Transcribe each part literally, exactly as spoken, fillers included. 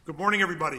Good morning, everybody.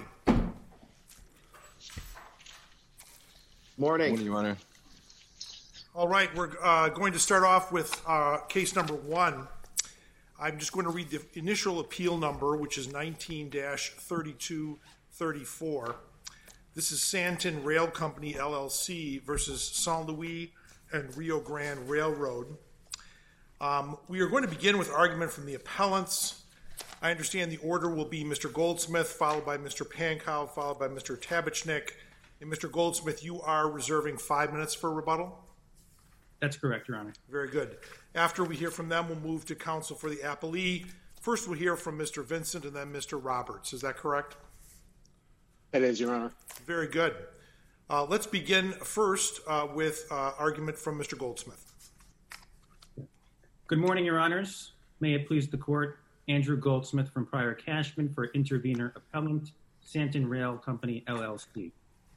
Morning. Morning, Your Honor. All right, we're uh, going to start off with uh, case number one. I'm just going to read the initial appeal number, which is nineteen dash thirty-two thirty-four. This is Santin Rail Company, L L C versus San Luis and Rio Grande Railroad. Um, we are going to begin with argument from the appellants. I understand the order will be Mister Goldsmith, followed by Mister Pankow, followed by Mister Tabachnik. And Mister Goldsmith, you are reserving five minutes for rebuttal? That's correct, Your Honor. Very good. After we hear from them, we'll move to counsel for the appellee. First, we'll hear from Mister Vincent and then Mister Roberts. Is that correct? It is, Your Honor. Very good. Uh, let's begin first uh, with uh, argument from Mister Goldsmith. Good morning, Your Honors. May it please the Court, Andrew Goldsmith from Prior Cashman for intervenor appellant, Santin Rail Company, L L C.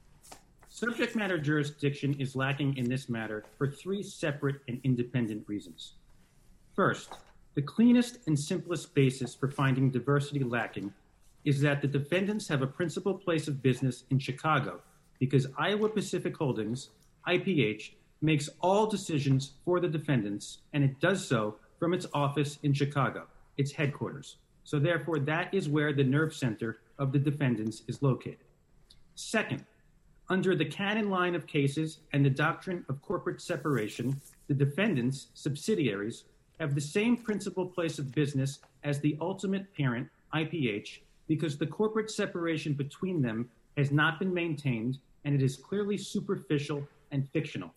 Subject matter jurisdiction is lacking in this matter for three separate and independent reasons. First, the cleanest and simplest basis for finding diversity lacking is that the defendants have a principal place of business in Chicago because Iowa Pacific Holdings, I P H, makes all decisions for the defendants, and it does so from its office in Chicago, its headquarters. So therefore, that is where the nerve center of the defendants is located. Second, under the canon line of cases and the doctrine of corporate separation, the defendants, subsidiaries, have the same principal place of business as the ultimate parent, I P H, because the corporate separation between them has not been maintained and it is clearly superficial and fictional.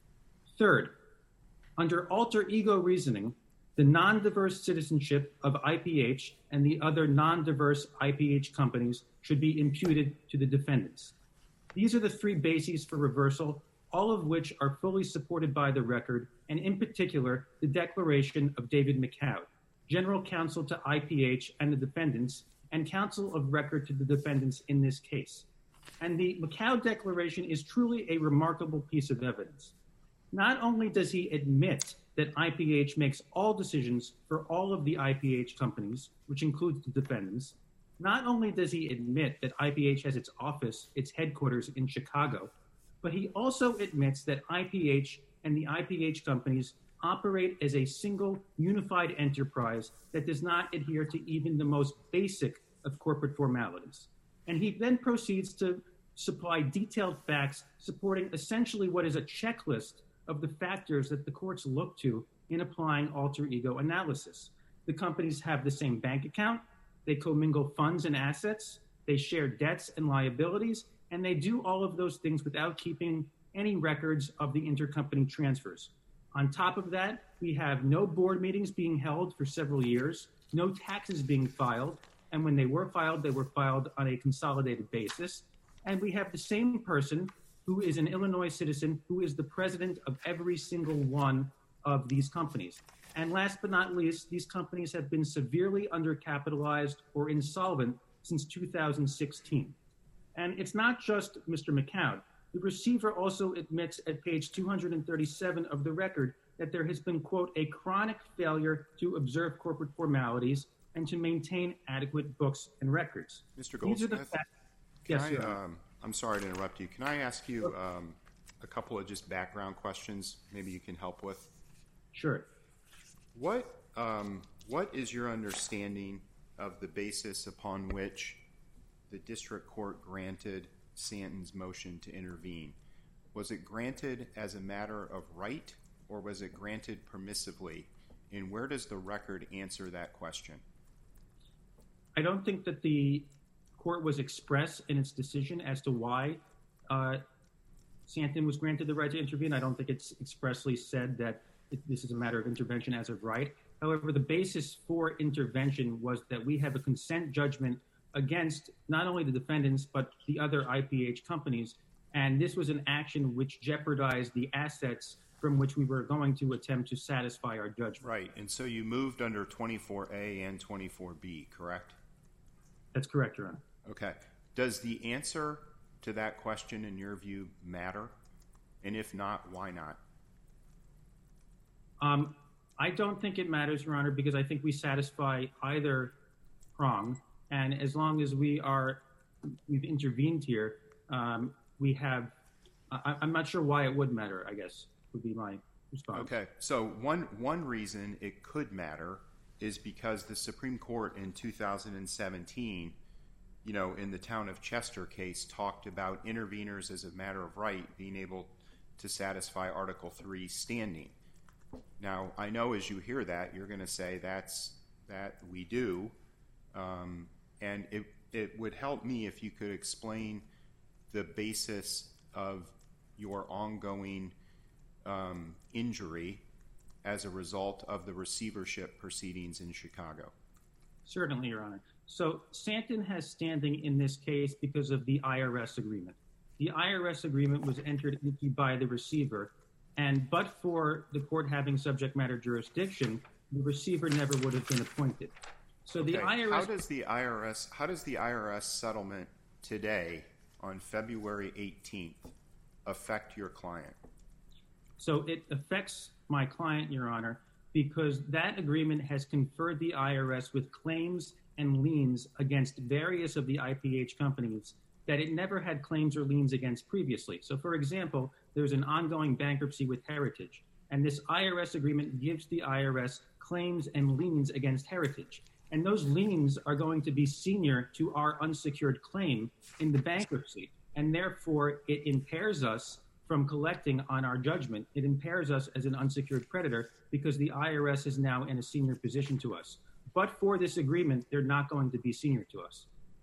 Third, under alter ego reasoning, the non-diverse citizenship of I P H and the other non-diverse I P H companies should be imputed to the defendants. These are the three bases for reversal, all of which are fully supported by the record, and in particular, the declaration of David McCoud, General Counsel to I P H and the defendants, and counsel of record to the defendants in this case. And the McCoud declaration is truly a remarkable piece of evidence. Not only does he admit that I P H makes all decisions for all of the I P H companies, which includes the defendants, not only does he admit that I P H has its office, its headquarters in Chicago, but he also admits that I P H and the I P H companies operate as a single unified enterprise that does not adhere to even the most basic of corporate formalities. And he then proceeds to supply detailed facts supporting essentially what is a checklist of the factors that the courts look to in applying alter ego analysis. The companies have the same bank account, they commingle funds and assets, they share debts and liabilities, and they do all of those things without keeping any records of the intercompany transfers. On top of that, we have no board meetings being held for several years, no taxes being filed, and when they were filed, they were filed on a consolidated basis. And we have the same person who is an Illinois citizen who is the president of every single one of these companies. And last but not least, these companies have been severely undercapitalized or insolvent since two thousand sixteen. And it's not just Mister McCoud. The receiver also admits at page two hundred thirty-seven of the record that there has been, quote, a chronic failure to observe corporate formalities and to maintain adequate books and records. Mister Goldsmith, can yes, I, um, I'm sorry to interrupt you. Can I ask you um, a couple of just background questions maybe you can help with? Sure. What um, what is your understanding of the basis upon which the district court granted Santin's motion to intervene? Was it granted as a matter of right, or was it granted permissively? And where does the record answer that question? I don't think that the court was express in its decision as to why uh, Santin was granted the right to intervene. I don't think it's expressly said that it, this is a matter of intervention as of right. However, the basis for intervention was that we have a consent judgment against not only the defendants, but the other I P H companies. And this was an action which jeopardized the assets from which we were going to attempt to satisfy our judgment. Right. And so you moved under twenty-four A and twenty-four B, correct? That's correct, Your Honor. Okay. Does the answer to that question, in your view, matter? And if not, why not? Um, I don't think it matters, Your Honor, because I think we satisfy either prong. And as long as we are, we've intervened here, um, we have, I, I'm not sure why it would matter, I guess, would be my response. Okay, so one, one reason it could matter is because the Supreme Court in two thousand seventeen, you know, in the Town of Chester case, talked about interveners as a matter of right being able to satisfy Article three standing. Now, I know as you hear that, you're going to say that's, that we do, um, and it, it would help me if you could explain the basis of your ongoing um, injury as a result of the receivership proceedings in Chicago. Certainly, Your Honor. So Santen has standing in this case because of the I R S agreement. The I R S agreement was entered into by the receiver, and but for the court having subject matter jurisdiction, the receiver never would have been appointed. So the Okay. I R S... How does the I R S, how does the I R S settlement today on February eighteenth affect your client? So it affects my client, Your Honor, because that agreement has conferred the I R S with claims and liens against various of the I P H companies that it never had claims or liens against previously. So, for example, there's an ongoing bankruptcy with Heritage, and this I R S agreement gives the I R S claims and liens against Heritage. And those liens are going to be senior to our unsecured claim in the bankruptcy, and therefore it impairs us from collecting on our judgment. It impairs us as an unsecured creditor because the I R S is now in a senior position to us. But for this agreement, they're not going to be senior to us.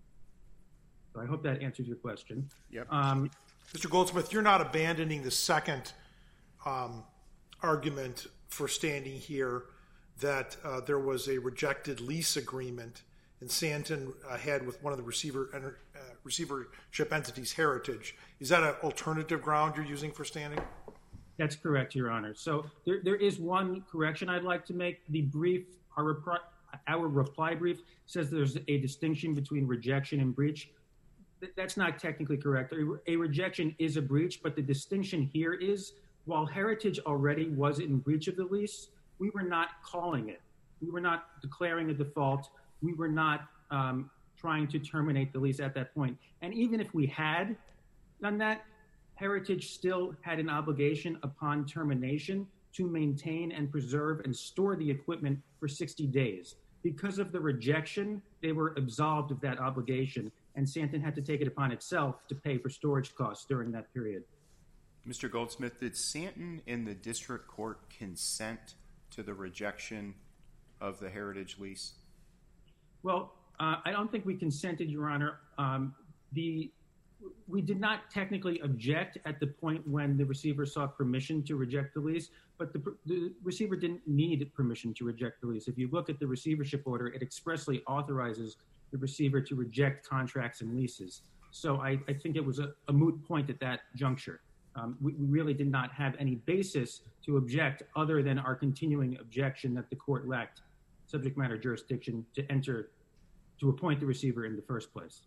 So I hope that answers your question. Yep. Um, Mister Goldsmith, you're not abandoning the second um, argument for standing here that uh, there was a rejected lease agreement and Santen uh, had with one of the receiver uh, receivership entities, Heritage. Is that an alternative ground you're using for standing? That's correct, Your Honor. So there, there is one correction I'd like to make. The brief, our, repri- our reply brief says there's a distinction between rejection and breach. Th- that's not technically correct. A, a rejection is a breach, but the distinction here is while Heritage already was in breach of the lease, we were not calling it. We were not declaring a default. We were not um, trying to terminate the lease at that point. And even if we had done that, Heritage still had an obligation upon termination to maintain and preserve and store the equipment for sixty days. Because of the rejection, they were absolved of that obligation, and Santen had to take it upon itself to pay for storage costs during that period. Mister Goldsmith, did Santen in the district court consent to the rejection of the Heritage lease? Well, uh, I don't think we consented, Your Honor. Um, the we did not technically object at the point when the receiver sought permission to reject the lease, but the, the receiver didn't need permission to reject the lease. If you look at the receivership order, it expressly authorizes the receiver to reject contracts and leases. So I, I think it was a, a moot point at that juncture. Um, we, we really did not have any basis to object other than our continuing objection that the court lacked subject matter jurisdiction to enter, to appoint the receiver in the first place.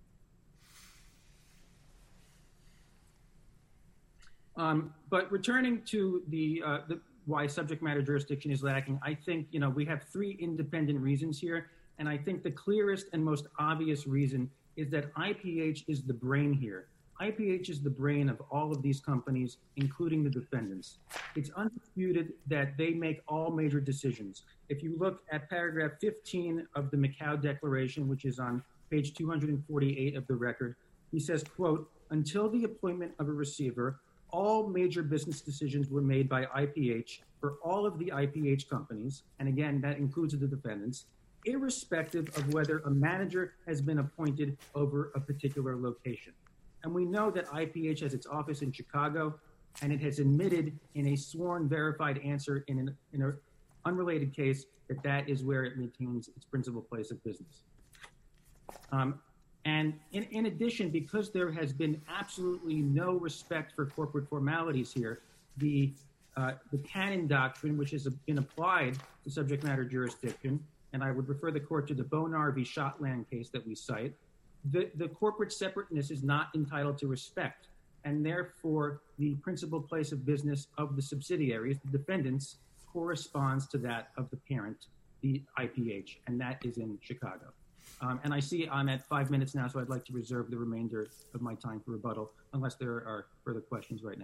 Um, but returning to the, uh, the why subject matter jurisdiction is lacking, I think, you know, we have three independent reasons here. And I think the clearest and most obvious reason is that I P H is the brain here. I P H is the brain of all of these companies, including the defendants. It's undisputed that they make all major decisions. If you look at paragraph fifteen of the Macau Declaration, which is on page two hundred forty-eight of the record, he says, quote, until the appointment of a receiver, all major business decisions were made by I P H for all of the I P H companies, and again, that includes the defendants, irrespective of whether a manager has been appointed over a particular location. And we know that I P H has its office in Chicago, and it has admitted in a sworn verified answer in an in a unrelated case that that is where it maintains its principal place of business. Um, And in, in addition, because there has been absolutely no respect for corporate formalities here, the uh, the Cannon Doctrine, which has been applied to subject matter jurisdiction, and I would refer the court to the Bonar v. Shotland case that we cite, the, the corporate separateness is not entitled to respect, and therefore the principal place of business of the subsidiaries, the defendants, corresponds to that of the parent, the I P H, and that is in Chicago. Um, and I see I'm at five minutes now, so I'd like to reserve the remainder of my time for rebuttal, unless there are further questions right now.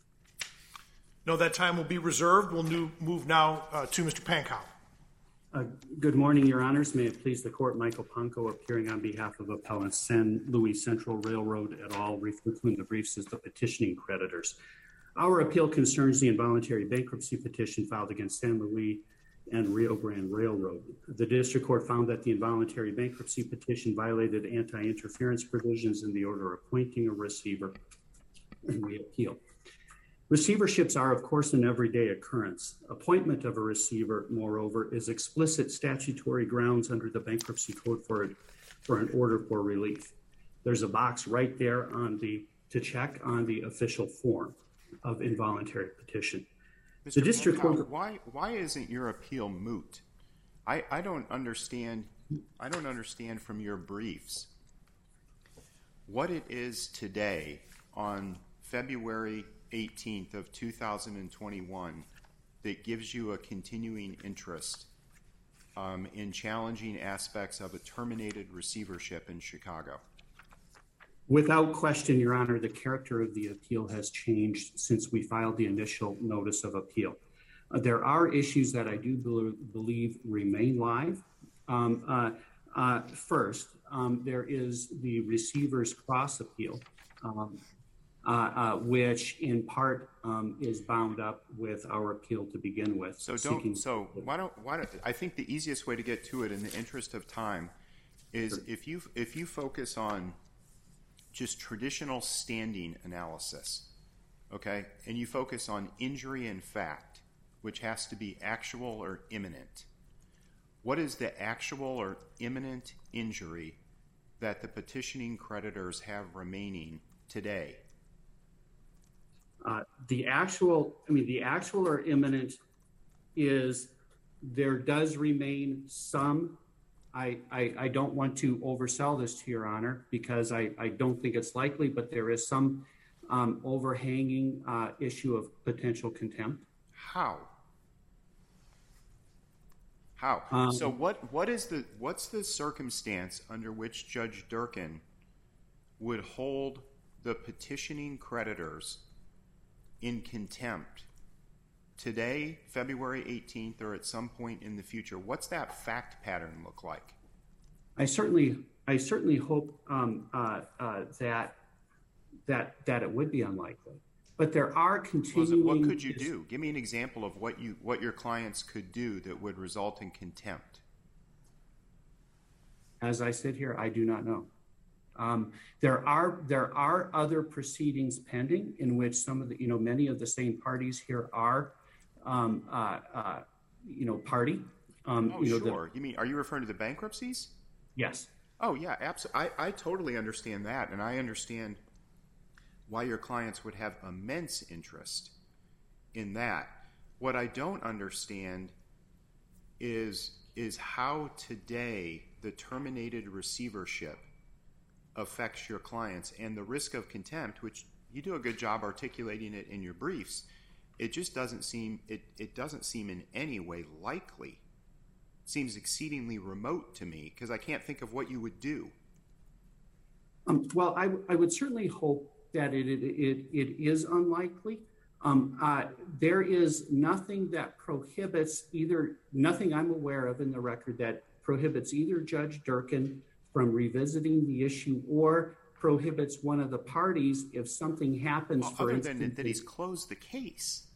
No, that time will be reserved. We'll new, move now uh, to Mister Pankow. Uh, good morning, Your Honors. May it please the Court, Michael Punko, appearing on behalf of Appellant San Luis Central Railroad et al., referred to in the briefs as the petitioning creditors. Our appeal concerns the involuntary bankruptcy petition filed against San Luis and Rio Grande Railroad. The district court found that the involuntary bankruptcy petition violated anti-interference provisions in the order appointing a receiver, and we appeal. Receiverships are, of course, an everyday occurrence. Appointment of a receiver, moreover, is explicit statutory grounds under the bankruptcy code for, for an order for relief. There's a box right there on the to check on the official form of involuntary petition. Mister The district Pankow, court. why why isn't your appeal moot? I, I don't understand. I don't understand from your briefs what it is today on February eighteenth of two thousand twenty-one that gives you a continuing interest um, in challenging aspects of a terminated receivership in Chicago. Without question, Your Honor, the character of the appeal has changed since we filed the initial notice of appeal. Uh, there are issues that I do be- believe remain live. Um, uh, uh, first, um, there is the receiver's cross appeal, um, uh, uh, which in part um, is bound up with our appeal to begin with. So don't. So why don't? Why don't? I think the easiest way to get to it, in the interest of time, is sure. if you if you focus on just traditional standing analysis, okay? And you focus on injury in fact, which has to be actual or imminent. What is the actual or imminent injury that the petitioning creditors have remaining today? Uh, the actual, I mean, the actual or imminent is there does remain some. I, I, I don't want to oversell this to Your Honor because I, I don't think it's likely, but there is some um, overhanging uh, issue of potential contempt. How? How? Um, so what what is the what's the circumstance under which Judge Durkin would hold the petitioning creditors in contempt today, February eighteenth, or at some point in the future? What's that fact pattern look like? I certainly, I certainly hope um, uh, uh, that that that it would be unlikely, but there are continuing. Well, what could you do? Give me an example of what you what your clients could do that would result in contempt. As I sit here, I do not know. Um, there are there are other proceedings pending in which some of the you know many of the same parties here are. Um, uh, uh, you know, party. Um, oh, you know, sure. The, you mean, are you referring to the bankruptcies? Yes. Oh, yeah, absolutely. I, I totally understand that, and I understand why your clients would have immense interest in that. What I don't understand is is how today the terminated receivership affects your clients and the risk of contempt, which you do a good job articulating it in your briefs. It just doesn't seem it, it doesn't seem in any way likely. It seems exceedingly remote to me because I can't think of what you would do. Um, well, I, I would certainly hope that it it, it, it is unlikely. Um, uh, there is nothing that prohibits either, nothing I'm aware of in the record that prohibits either Judge Durkin from revisiting the issue or prohibits one of the parties if something happens, well, for other instance, than that he's closed the case,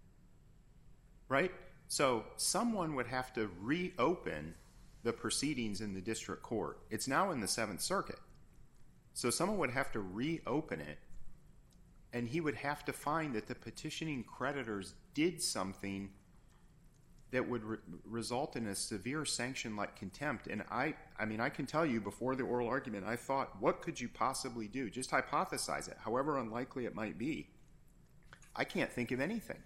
right? So someone would have to reopen the proceedings in the district court. It's now in the Seventh Circuit. So someone would have to reopen it, and he would have to find that the petitioning creditors did something that would re- result in a severe sanction like contempt. And I, I mean, I can tell you before the oral argument, I thought, what could you possibly do? Just hypothesize it, however unlikely it might be. I can't think of anything.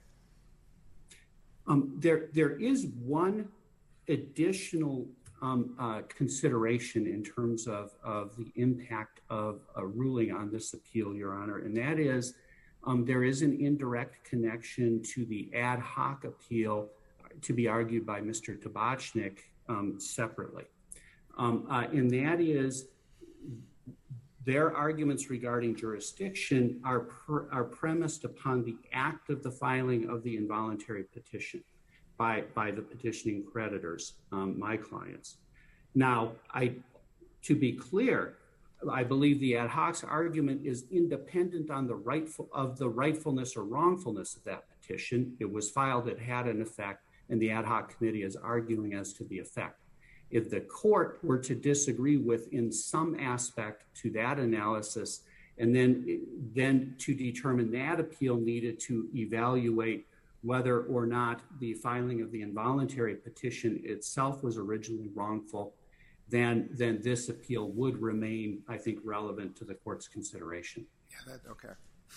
Um, there, there is one additional um, uh, consideration in terms of, of the impact of a ruling on this appeal, Your Honor, and that is um, there is an indirect connection to the ad hoc appeal to be argued by Mister Tabachnik um, separately. um, uh, and that is their arguments regarding jurisdiction are, per, are premised upon the act of the filing of the involuntary petition by, by the petitioning creditors, um, my clients. Now, I, to be clear, I believe the ad hoc's argument is independent on the rightful of the rightfulness or wrongfulness of that petition. It was filed, it had an effect, and the ad hoc committee is arguing as to the effect. If the court were to disagree with in some aspect to that analysis, and then, then to determine that appeal needed to evaluate whether or not the filing of the involuntary petition itself was originally wrongful, then, then this appeal would remain, I think, relevant to the court's consideration. Yeah, that, okay.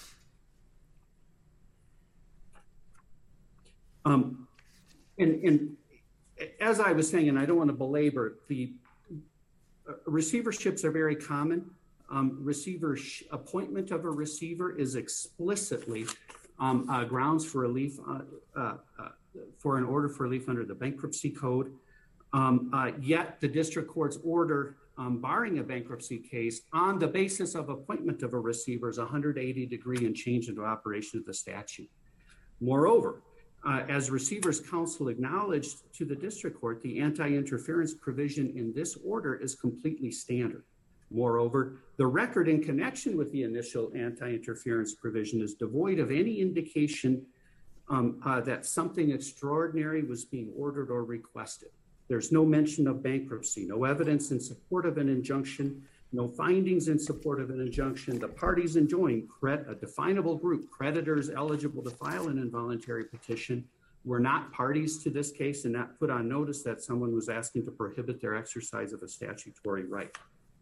Um, and, and as I was saying, and I don't want to belabor, the uh, receiverships are very common. Um, receiver sh- appointment of a receiver is explicitly um, uh, grounds for relief uh, uh, uh, for an order for relief under the bankruptcy code. Um, uh, yet the district court's order um, barring a bankruptcy case on the basis of appointment of a receiver is one hundred eighty degree and change into operation of the statute. Moreover, Uh, as Receivers Counsel acknowledged to the district court, the anti-interference provision in this order is completely standard. Moreover, the record in connection with the initial anti-interference provision is devoid of any indication um, uh, that something extraordinary was being ordered or requested. There's no mention of bankruptcy, no evidence in support of an injunction, no findings in support of an injunction. The parties enjoying cred- a definable group, creditors eligible to file an involuntary petition, were not parties to this case and not put on notice that someone was asking to prohibit their exercise of a statutory right.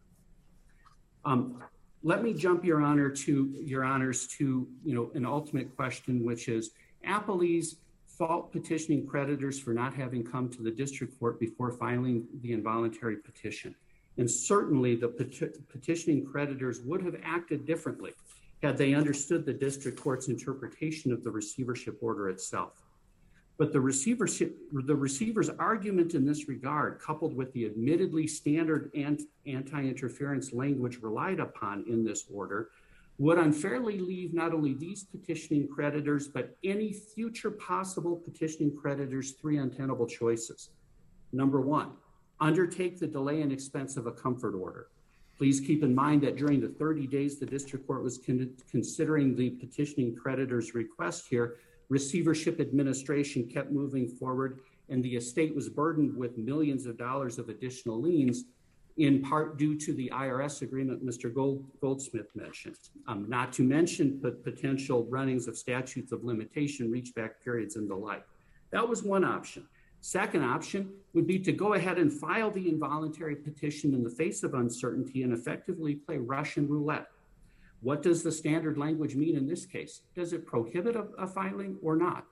Um, let me jump, Your Honor, to Your Honors to you know an ultimate question, which is Appellee's fault petitioning creditors for not having come to the district court before filing the involuntary petition. And certainly the peti- petitioning creditors would have acted differently had they understood the district court's interpretation of the receivership order itself. But the receivership, the receiver's argument in this regard, coupled with the admittedly standard anti-interference language relied upon in this order, would unfairly leave not only these petitioning creditors, but any future possible petitioning creditors three untenable choices. Number one, undertake the delay and expense of a comfort order. Please keep in mind that during the thirty days the district court was con- considering the petitioning creditor's request here, receivership administration kept moving forward and the estate was burdened with millions of dollars of additional liens, in part due to the I R S agreement Mister Gold, Goldsmith mentioned, um, not to mention the potential runnings of statutes of limitation, reach back periods and the like. That was one option. Second option would be to go ahead and file the involuntary petition in the face of uncertainty and effectively play Russian roulette. What does the standard language mean in this case? Does it prohibit a, a filing or not?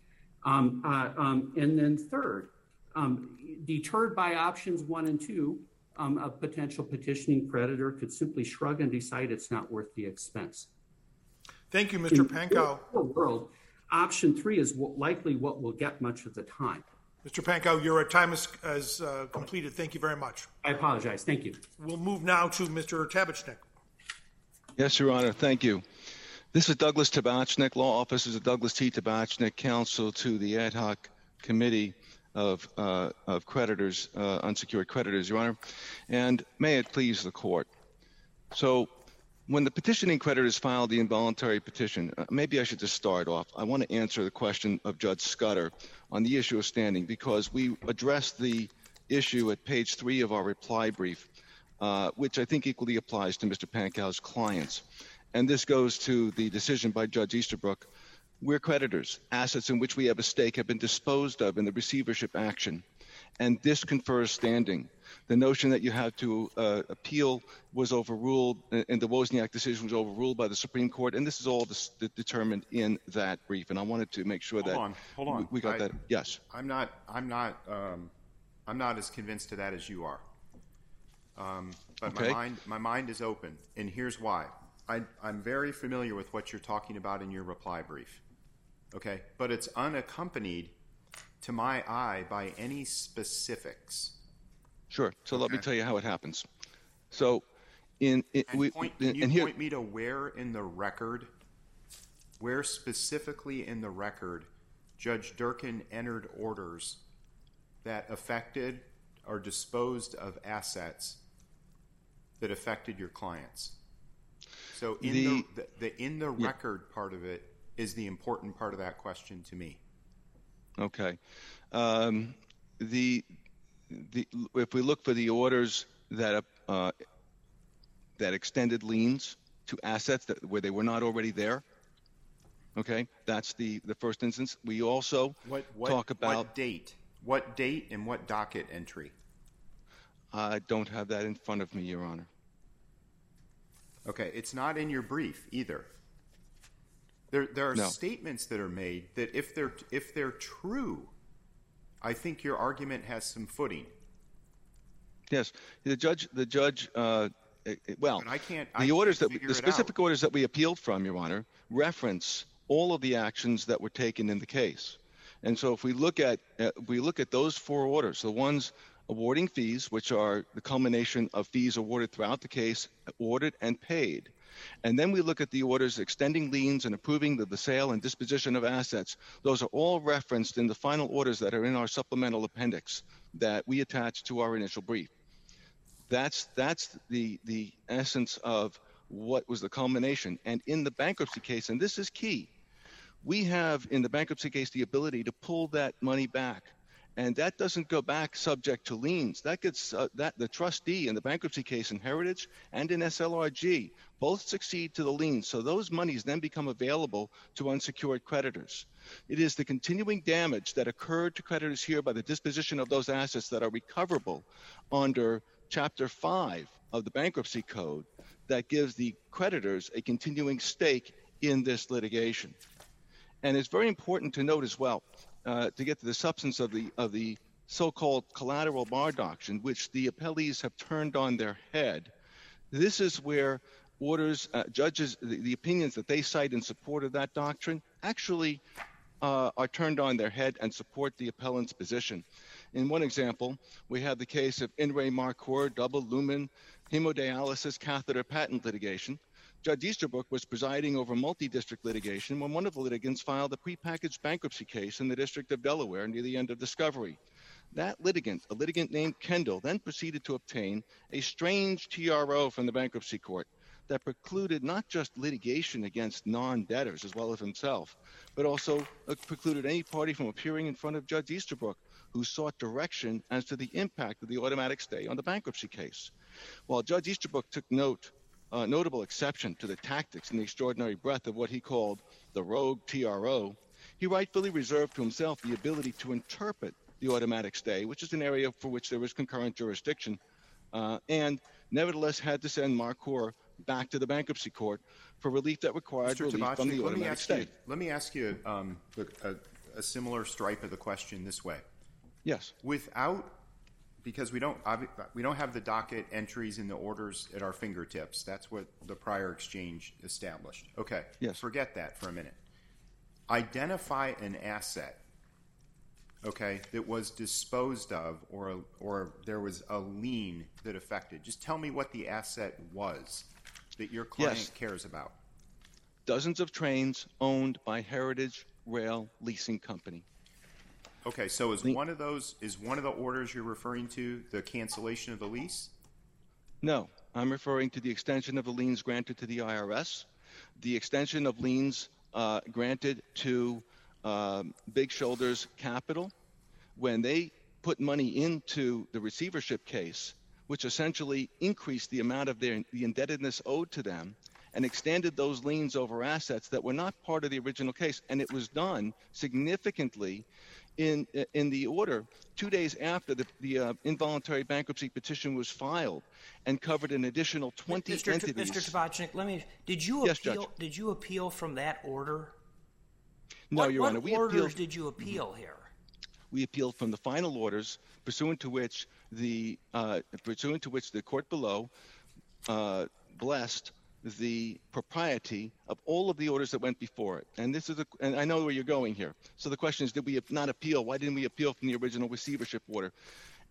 Um, uh, um, and then third, um, deterred by options one and two, um, a potential petitioning creditor could simply shrug and decide it's not worth the expense. Thank you, Mister Pankow. In the world, option three is what, likely what will get much of the time. Mister Pankow, your time is, is uh, completed. Thank you very much. I apologize. Thank you. We'll move now to Mister Tabachnik. Yes, Your Honor. Thank you. This is Douglas Tabachnik, law officers of Douglas T. Tabachnik, counsel to the ad hoc committee of uh, of creditors, uh, unsecured creditors, Your Honor. And may it please the court. So when the petitioning creditors filed the involuntary petition, uh, maybe I should just start off. I want to answer the question of Judge Scudder on the issue of standing, because we addressed the issue at page three of our reply brief, uh, which I think equally applies to Mister Pankow's clients. And this goes to the decision by Judge Easterbrook. We're creditors. Assets in which we have a stake have been disposed of in the receivership action, and this confers standing. The notion that you had to uh, appeal was overruled, and the Wozniak decision was overruled by the Supreme Court, and this is all dis- determined in that brief. And I wanted to make sure hold that on, hold on. we, we got I, that. Yes, I'm not. I'm not. Um, I'm not as convinced to that as you are. Um, but okay. my mind, my mind is open, and here's why. I, I'm very familiar with what you're talking about in your reply brief. Okay, but it's unaccompanied, to my eye, by any specifics. Sure. So let me Okay. tell you how it happens. So, in, in And we, point, in, can you and here, point me to where in the record, where specifically in the record, Judge Durkin entered orders that affected or disposed of assets that affected your clients? So in the, The- the, the in the Yeah. record part of it is the important part of that question to me. Okay. Um, the the if we look for the orders that uh, that extended liens to assets that where they were not already there, okay, that's the the first instance. We also What what talk about. what date? What date and what docket entry? I don't have that in front of me, Your Honor. Okay, it's not in your brief either. There, there are No. statements that are made that if they're if they're true, I think your argument has some footing. Yes, the judge. The judge. Uh, eh, eh, well, But I can't- the I orders can't that figure the it specific out. orders that we appealed from, Your Honor, reference all of the actions that were taken in the case. And so, if we look at uh, we look at those four orders, the ones awarding fees, which are the culmination of fees awarded throughout the case, ordered and paid. And then we look at the orders extending liens and approving the, the sale and disposition of assets. Those are all referenced in the final orders that are in our supplemental appendix that we attach to our initial brief. That's that's the the essence of what was the culmination. And in the bankruptcy case, and this is key, we have in the bankruptcy case the ability to pull that money back. And that doesn't go back subject to liens. That gets uh, that the trustee in the bankruptcy case in Heritage and in S L R G both succeed to the liens. So those monies then become available to unsecured creditors. It is the continuing damage that occurred to creditors here by the disposition of those assets that are recoverable under Chapter five of the Bankruptcy Code that gives the creditors a continuing stake in this litigation. And it's very important to note as well, uh, to get to the substance of the of the so-called collateral bar doctrine, which the appellees have turned on their head. This is where orders, uh, judges, the, the opinions that they cite in support of that doctrine actually uh, are turned on their head and support the appellant's position. In one example, we have the case of In re Marcor double lumen hemodialysis catheter patent litigation. Judge Easterbrook was presiding over multi-district litigation when one of the litigants filed a prepackaged bankruptcy case in the District of Delaware near the end of discovery. That litigant, a litigant named Kendall, then proceeded to obtain a strange T R O from the bankruptcy court that precluded not just litigation against non-debtors as well as himself, but also uh, precluded any party from appearing in front of Judge Easterbrook, who sought direction as to the impact of the automatic stay on the bankruptcy case. While Judge Easterbrook took note Uh, notable exception to the tactics and the extraordinary breadth of what he called the rogue T R O, he rightfully reserved to himself the ability to interpret the automatic stay, which is an area for which there was concurrent jurisdiction, uh, and nevertheless had to send Marcor back to the bankruptcy court for relief that required Mister relief Tabachnik, from the let me automatic ask stay. you. Let me ask you um, a, a similar stripe of the question this way. Yes. Without, because we don't we don't have the docket entries in the orders at our fingertips. That's what the prior exchange established. Okay. Yes. Forget that for a minute. Identify an asset, okay, that was disposed of, or or there was a lien that affected. Just tell me what the asset was that your client Yes. cares about. Dozens of trains owned by Heritage Rail Leasing Company. Okay, so is Le- one of those is one of the orders you're referring to the cancellation of the lease? No, I'm referring to the extension of the liens granted to the I R S, the extension of liens uh, granted to um, Big Shoulders Capital when they put money into the receivership case, which essentially increased the amount of their the indebtedness owed to them and extended those liens over assets that were not part of the original case. And it was done significantly in in the order two days after the, the uh, involuntary bankruptcy petition was filed, and covered an additional twenty Mister T- entities. Mister Tabachnik, let me. Did you Yes, appeal? Judge. Did you appeal from that order? No, what, Your what Honor, we orders appealed. did you appeal here? We appealed from the final orders, pursuant to which the uh, pursuant to which the court below uh, blessed the propriety of all of the orders that went before it. And this is a, and I know where you're going here. So the question is, did we not appeal? Why didn't we appeal from the original receivership order?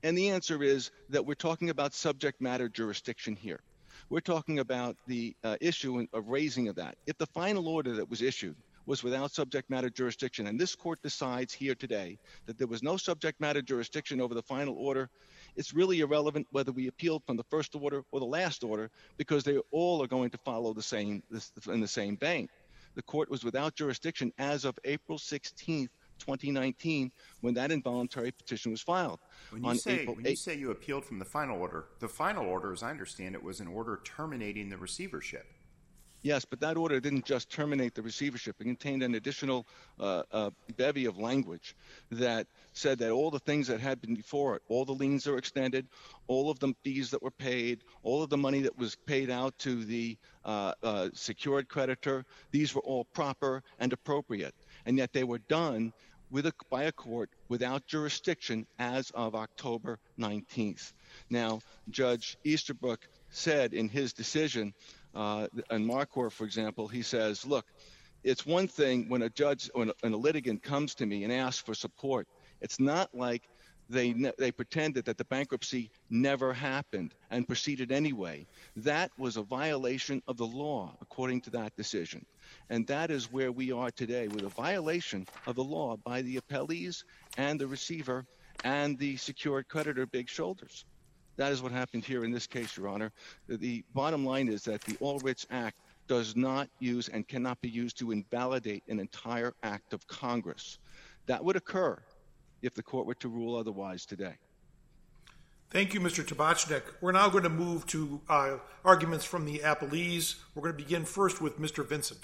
And the answer is that we're talking about subject matter jurisdiction here. We're talking about the uh, issue of raising of that. If the final order that was issued was without subject matter jurisdiction, and this court decides here today that there was no subject matter jurisdiction over the final order, it's really irrelevant whether we appealed from the first order or the last order, because they all are going to follow the same in the same vein. The court was without jurisdiction as of April sixteenth, twenty nineteen, when that involuntary petition was filed. When you, On say, April when you eighth, say you appealed from the final order, the final order, as I understand it, was an order terminating the receivership. yes, but that order didn't just terminate the receivership. It contained an additional uh, uh, bevy of language that said that all the things that had been before it, all the liens are extended, all of the fees that were paid, all of the money that was paid out to the uh, uh, secured creditor, these were all proper and appropriate. And yet they were done with a, by a court without jurisdiction as of October nineteenth. Now, Judge Easterbrook said in his decision, uh, and Marquardt, for example, he says, look, it's one thing when a judge, when a, when a litigant comes to me and asks for support. It's not like they ne- they pretended that the bankruptcy never happened and proceeded anyway. That was a violation of the law, according to that decision. And that is where we are today, with a violation of the law by the appellees and the receiver and the secured creditor, Big Shoulders. That is what happened here in this case, Your Honor. The, the bottom line is that the All Writs Act does not use and cannot be used to invalidate an entire act of Congress. That would occur if the court were to rule otherwise today. Thank you, Mister Tabachnik. We're now going to move to uh, arguments from the appellees. We're going to begin first with Mister Vincent.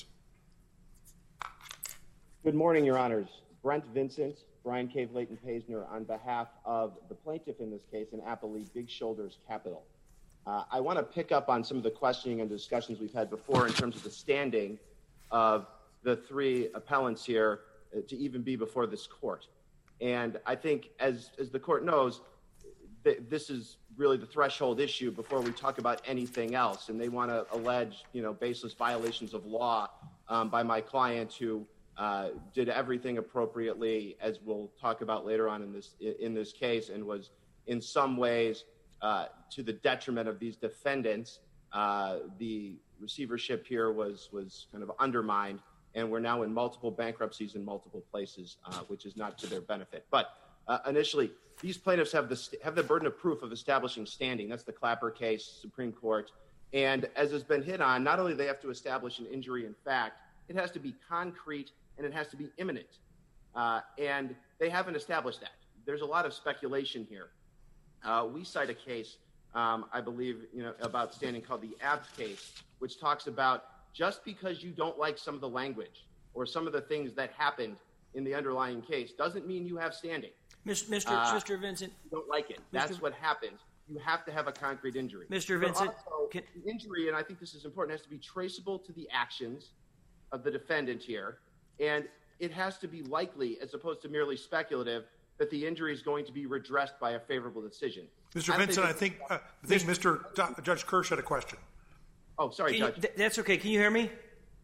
Good morning, Your Honors. Brent Vincent, Brian Cave Leighton Paisner, on behalf of the plaintiff in this case, and appellee Big Shoulders Capital. Uh, I want to pick up on some of the questioning and discussions we've had before in terms of the standing of the three appellants here uh, to even be before this court. And I think, as, as the court knows, th- this is really the threshold issue before we talk about anything else. And they want to allege, you know, baseless violations of law um, by my client who uh, did everything appropriately, as we'll talk about later on in this in this case, and was in some ways uh, to the detriment of these defendants. Uh, the receivership here was was kind of undermined, and we're now in multiple bankruptcies in multiple places, uh, which is not to their benefit. But uh, initially, these plaintiffs have the st- have the burden of proof of establishing standing. That's the Clapper case, Supreme Court. And as has been hit on, not only do they have to establish an injury in fact, it has to be concrete and it has to be imminent. Uh, and they haven't established that. There's a lot of speculation here. Uh, we cite a case, um, I believe, you know, about standing called the Abt case, which talks about just because you don't like some of the language or some of the things that happened in the underlying case doesn't mean you have standing. Mister Mister Uh, Mister Vincent. You don't like it. Mister That's what happened. You have to have a concrete injury. Mister But Vincent, also, can- the injury, and I think this is important, has to be traceable to the actions of the defendant here, and it has to be likely, as opposed to merely speculative, that the injury is going to be redressed by a favorable decision. Mister I don't Vincent, I think- think, uh, I think Mister D- Judge Kirsch had a question. Oh, sorry, can you, Judge. th- that's okay. Can you hear me?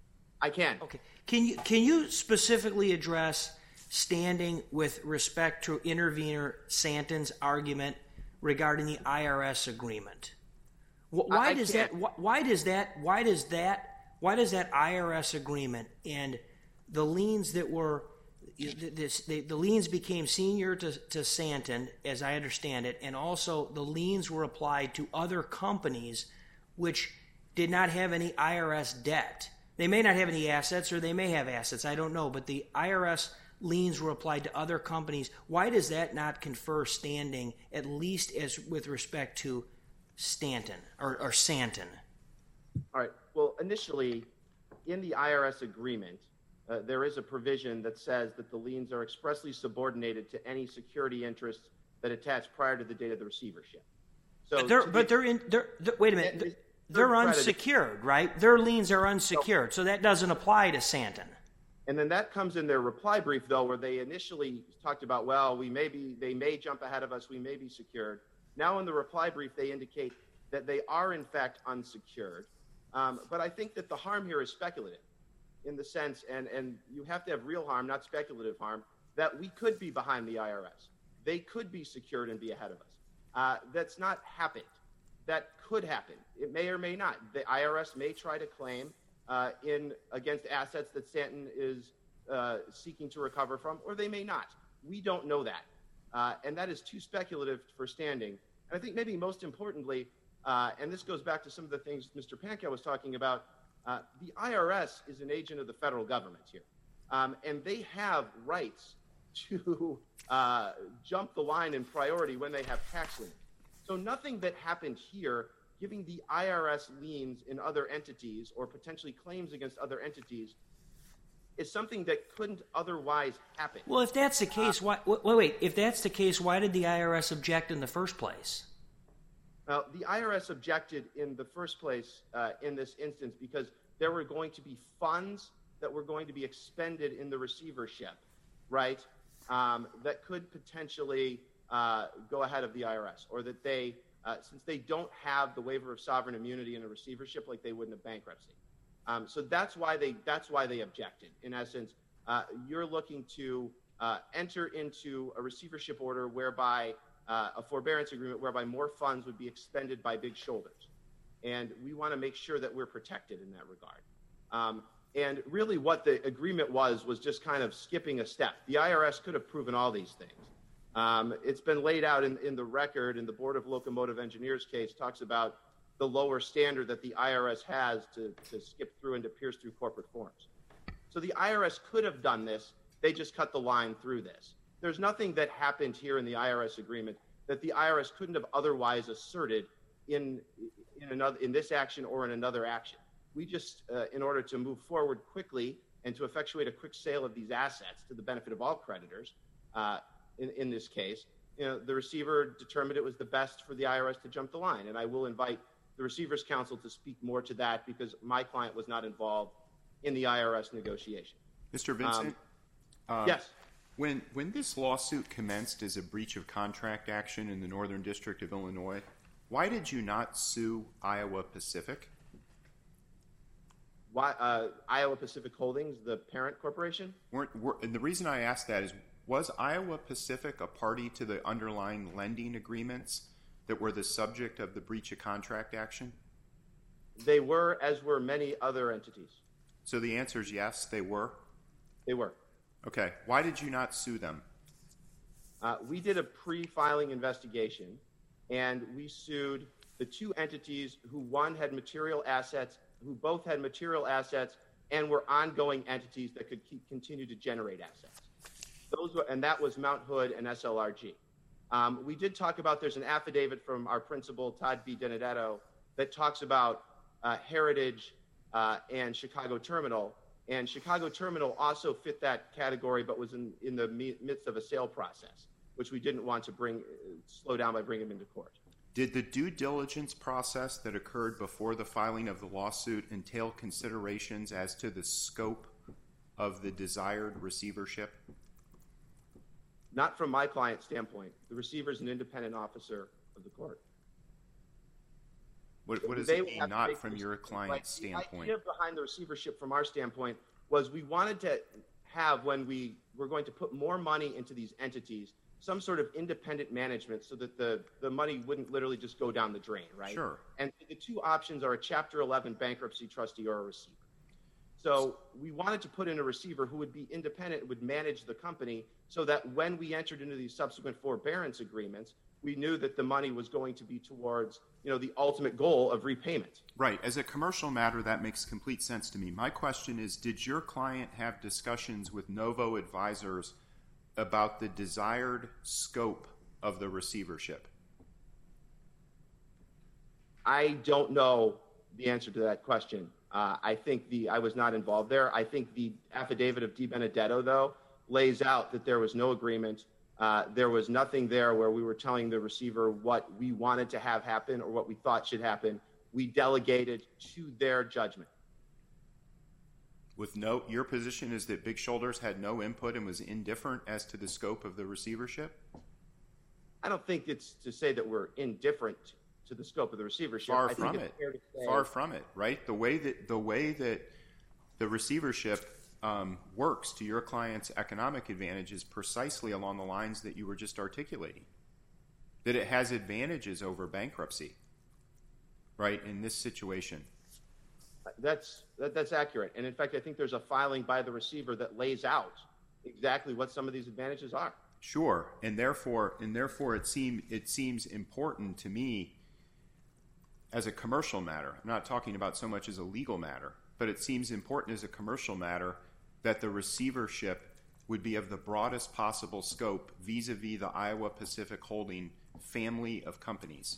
I can. Okay. Can you can you specifically address standing with respect to intervener Santin's argument regarding the I R S agreement? Wh- Why I does can't. that? wh- Why does that? Why does that? Why does that I R S agreement and the liens that were this, the, the liens became senior to, to Santin, as I understand it, and also the liens were applied to other companies which did not have any I R S debt. They may not have any assets, or they may have assets. I don't know, but the I R S liens were applied to other companies. Why does that not confer standing, at least as with respect to Stanton or, or Santin? All right. Well, initially, in the I R S agreement, uh, there is a provision that says that the liens are expressly subordinated to any security interests that attach prior to the date of the receivership. So, But they're, to but the- they're in. They're, they're, wait a minute. They're They're credited. unsecured, right? Their liens are unsecured, so that doesn't apply to Santin. And then that comes in their reply brief, though, where they initially talked about, well, we may be, they may jump ahead of us, we may be secured. Now in the reply brief, they indicate that they are in fact unsecured. Um, but I think that the harm here is speculative in the sense, and, and you have to have real harm, not speculative harm, that we could be behind the I R S. They could be secured and be ahead of us. Uh, that's not happened. That could happen. It may or may not. The I R S may try to claim uh, in against assets that Santen is uh, seeking to recover from, or they may not. We don't know that. Uh, and that is too speculative for standing. And I think maybe most importantly, uh, and this goes back to some of the things Mister Pankow was talking about, uh, the I R S is an agent of the federal government here. Um, and they have rights to uh, jump the line in priority when they have tax liens. So nothing that happened here, giving the I R S liens in other entities or potentially claims against other entities, is something that couldn't otherwise happen. Well, if that's the case, uh, why, wait, wait, if that's the case, why did the I R S object in the first place? Well, the I R S objected in the first place uh, in this instance because there were going to be funds that were going to be expended in the receivership, right, um, that could potentially uh, go ahead of the I R S, or that they, uh, since they don't have the waiver of sovereign immunity in a receivership like they would in a bankruptcy. Um, so that's why they that's why they objected. In essence, uh, you're looking to uh, enter into a receivership order whereby uh, a forbearance agreement whereby more funds would be expended by Big Shoulders, and we want to make sure that we're protected in that regard. Um, and really, what the agreement was was just kind of skipping a step. The I R S could have proven all these things. Um, it's been laid out in, in the record, in the Board of Locomotive Engineers case talks about the lower standard that the I R S has to, to skip through and to pierce through corporate forms. So the I R S could have done this. They just cut the line through this. There's nothing that happened here in the I R S agreement that the I R S couldn't have otherwise asserted in, in, another, in this action or in another action. We just, uh, in order to move forward quickly and to effectuate a quick sale of these assets to the benefit of all creditors, uh, in, in this case, you know, the receiver determined it was the best for the I R S to jump the line. And I will invite the Receiver's Counsel to speak more to that because my client was not involved in the I R S negotiation. Mister Vincent? Um, uh, yes. When, when this lawsuit commenced as a breach of contract action in the Northern District of Illinois, why did you not sue Iowa Pacific? Why, uh, Iowa Pacific Holdings, the parent corporation? Weren't, were, and the reason I ask that is, was Iowa Pacific a party to the underlying lending agreements that were the subject of the breach of contract action? They were, as were many other entities. So the answer is yes, they were? They were. Okay. Why did you not sue them? Uh, we did a pre-filing investigation, and we sued the two entities who, one, had material assets, who both had material assets and were ongoing entities that could keep, continue to generate assets. Those were, and that was Mount Hood and S L R G. Um, we did talk about, there's an affidavit from our principal, Todd B. Denedetto, that talks about uh, Heritage uh, and Chicago Terminal. And Chicago Terminal also fit that category, but was in, in the midst of a sale process, which we didn't want to bring slow down by bringing them into court. Did the due diligence process that occurred before the filing of the lawsuit entail considerations as to the scope of the desired receivership? Not from my client's standpoint. The receiver is an independent officer of the court. What, what does They it mean, have to not make from this- your client's like, standpoint? The idea behind the receivership from our standpoint was we wanted to have, when we were going to put more money into these entities, some sort of independent management so that the, the money wouldn't literally just go down the drain, right? Sure. And the two options are a Chapter eleven bankruptcy trustee or a receiver. So we wanted to put in a receiver who would be independent, would manage the company, so that when we entered into these subsequent forbearance agreements, we knew that the money was going to be towards, you know, the ultimate goal of repayment. Right. As a commercial matter, that makes complete sense to me. My question is, did your client have discussions with Novo Advisors about the desired scope of the receivership? I don't know the answer to that question. Uh, I think the I was not involved there. I think the affidavit of Di Benedetto, though, lays out that there was no agreement. Uh, there was nothing there where we were telling the receiver what we wanted to have happen or what we thought should happen. We delegated to their judgment. With no, your position is that Big Shoulders had no input and was indifferent as to the scope of the receivership? I don't think it's to say that we're indifferent to the scope of the receivership. Far I from think it. it's fair to say, Far from it, right? The way that the way that the receivership um, works to your client's economic advantage is precisely along the lines that you were just articulating. that it has advantages over bankruptcy, right, in this situation. That's that, that's accurate. And in fact, I think there's a filing by the receiver that lays out exactly what some of these advantages are. Sure, and therefore, and therefore, it seem it seems important to me as a commercial matter. I'm not talking about so much as a legal matter, but it seems important as a commercial matter that the receivership would be of the broadest possible scope vis-a-vis the Iowa Pacific Holding family of companies.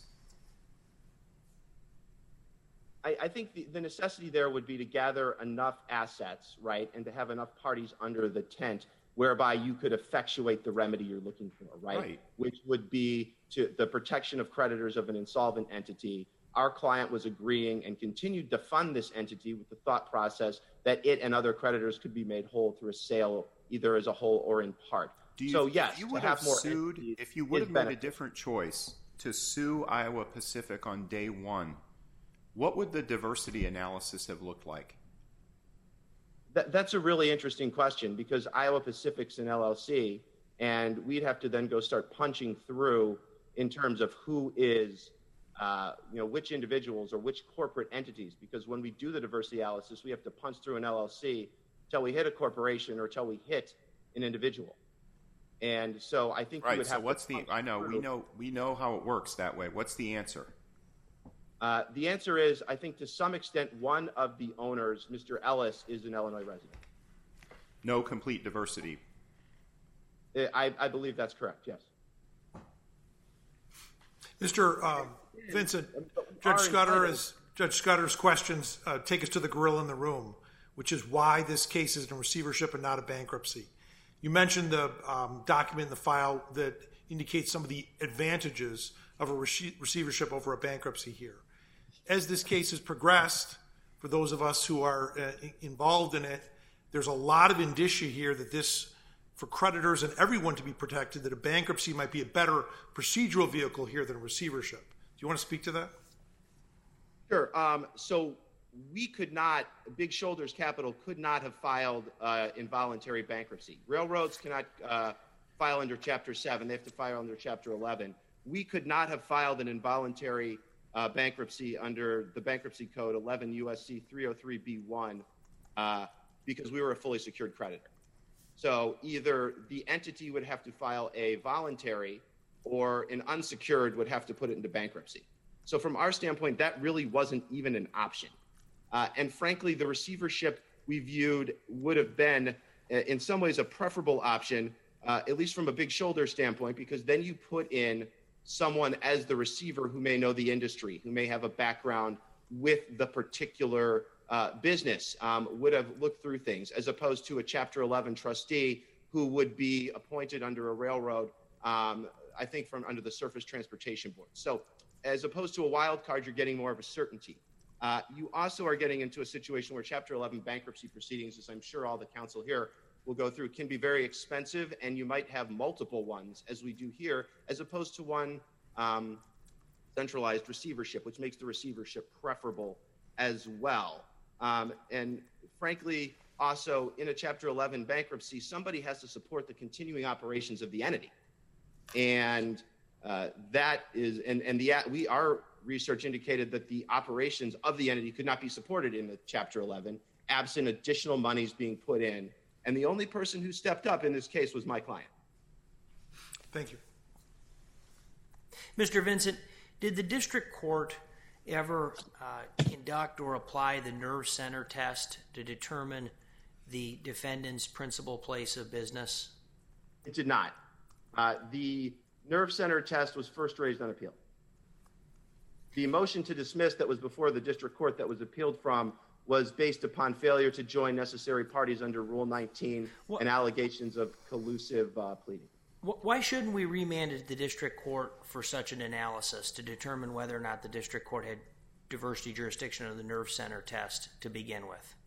I, I think the, the necessity there would be to gather enough assets, right, and to have enough parties under the tent whereby you could effectuate the remedy you're looking for, right? Right. Which would be to the protection of creditors of an insolvent entity. Our client was agreeing and continued to fund this entity with the thought process that it and other creditors could be made whole through a sale, either as a whole or in part. Do you, so yes, if you to would have have more sued, entities if you would is have made a benefit. different choice to sue Iowa Pacific on day one, what would the diversity analysis have looked like? That, that's a really interesting question because Iowa Pacific's an L L C, and we'd have to then go start punching through in terms of who is, uh, you know, which individuals or which corporate entities. Because when we do the diversity analysis, we have to punch through an L L C till we hit a corporation or till we hit an individual. And so I think you Right. would So have what's to the? punch I know we through. know we know how it works that way. What's the answer? Uh, the answer is, I think to some extent, one of the owners, Mister Ellis, is an Illinois resident. No complete diversity. I, I believe that's correct, yes. Mister Um, Vincent, Judge Scudder is, Judge Scudder's questions uh, take us to the gorilla in the room, which is why this case is in receivership and not a bankruptcy. You mentioned the um, document in the file that indicates some of the advantages of a rece- receivership over a bankruptcy here. As this case has progressed, for those of us who are uh, involved in it, there's a lot of indicia here that this, for creditors and everyone to be protected, that a bankruptcy might be a better procedural vehicle here than a receivership. Do you want to speak to that? Sure. Um, so we could not, Big Shoulders Capital could not have filed uh, involuntary bankruptcy. Railroads cannot uh, file under Chapter seven. They have to file under Chapter eleven. We could not have filed an involuntary uh, bankruptcy under the Bankruptcy Code eleven U S C three oh three B one uh, because we were a fully secured creditor. So either the entity would have to file a voluntary or an unsecured would have to put it into bankruptcy. So from our standpoint, that really wasn't even an option. Uh, and frankly, the receivership we viewed would have been, uh, in some ways, a preferable option, uh, at least from a Big Shoulder standpoint, because then you put in someone as the receiver who may know the industry, who may have a background with the particular uh, business, um, would have looked through things, as opposed to a Chapter eleven trustee who would be appointed under a railroad, um, I think from under the Surface Transportation Board. So as opposed to a wild card, you're getting more of a certainty. Uh, you also are getting into a situation where Chapter eleven bankruptcy proceedings, as I'm sure all the counsel here will go through, can be very expensive, and you might have multiple ones, as we do here, as opposed to one um, centralized receivership, which makes the receivership preferable as well. Um, and frankly, also in a Chapter eleven bankruptcy, somebody has to support the continuing operations of the entity. And uh, that is, and, and the we our research indicated that the operations of the entity could not be supported in the Chapter eleven, absent additional monies being put in. And the only person who stepped up in this case was my client. Thank you. Mister Vincent, did the district court ever uh, conduct or apply the nerve center test to determine the defendant's principal place of business? It did not. Uh, the nerve center test was first raised on appeal. The motion to dismiss that was before the district court that was appealed from was based upon failure to join necessary parties under Rule nineteen what? and allegations of collusive uh, pleading. Why shouldn't we remand it to the district court for such an analysis to determine whether or not the district court had diversity jurisdiction of the nerve center test to begin with?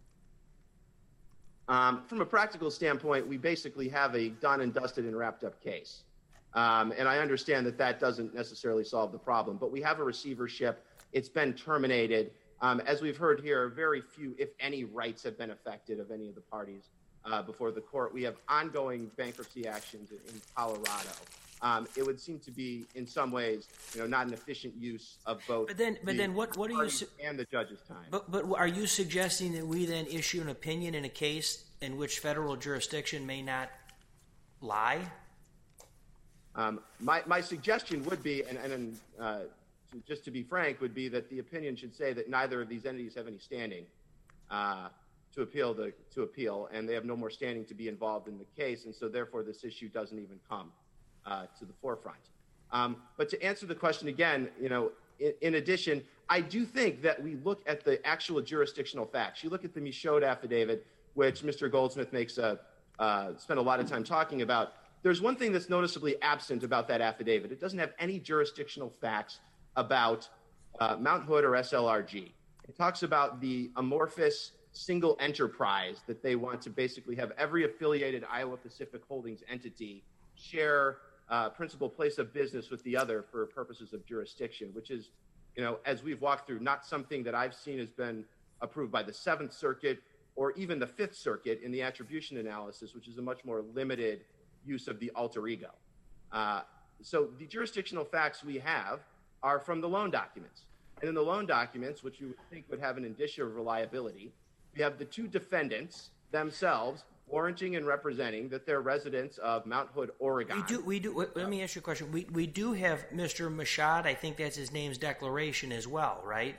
Um, from a practical standpoint, we basically have a done and dusted and wrapped up case. Um, and I understand that that doesn't necessarily solve the problem, but we have a receivership. It's been terminated. Um, as we've heard here, very few, if any, rights have been affected of any of the parties uh, before the court. We have ongoing bankruptcy actions in, in Colorado. um, it would seem to be, in some ways, you know, not an efficient use of both. But then, but the then, what what are you? Su- and the judge's time. But but are you suggesting that we then issue an opinion in a case in which federal jurisdiction may not lie? Um, my my suggestion would be, and and uh, just to be frank, would be that the opinion should say that neither of these entities have any standing uh, to appeal the to appeal, and they have no more standing to be involved in the case, and so therefore this issue doesn't even come uh, to the forefront. Um, but to answer the question again, you know, in, in addition, I do think that we look at the actual jurisdictional facts. You look at the Michaud affidavit, which Mister Goldsmith makes a uh, spent a lot of time talking about. There's one thing that's noticeably absent about that affidavit. It doesn't have any jurisdictional facts about uh, Mount Hood or S L R G. It talks about the amorphous single enterprise that they want to basically have every affiliated Iowa Pacific Holdings entity share uh, principal place of business with the other for purposes of jurisdiction, which is, you know, as we've walked through, not something that I've seen has been approved by the Seventh Circuit or even the Fifth Circuit in the attribution analysis, which is a much more limited use of the alter ego. Uh, so the jurisdictional facts we have are from the loan documents. And in the loan documents, which you would think would have an indicia of reliability, we have the two defendants themselves warranting and representing that they're residents of Mount Hood, Oregon. We do. We do. Wait, let me ask you a question. We we do have Mister Michaud. I think that's his name's declaration as well, right?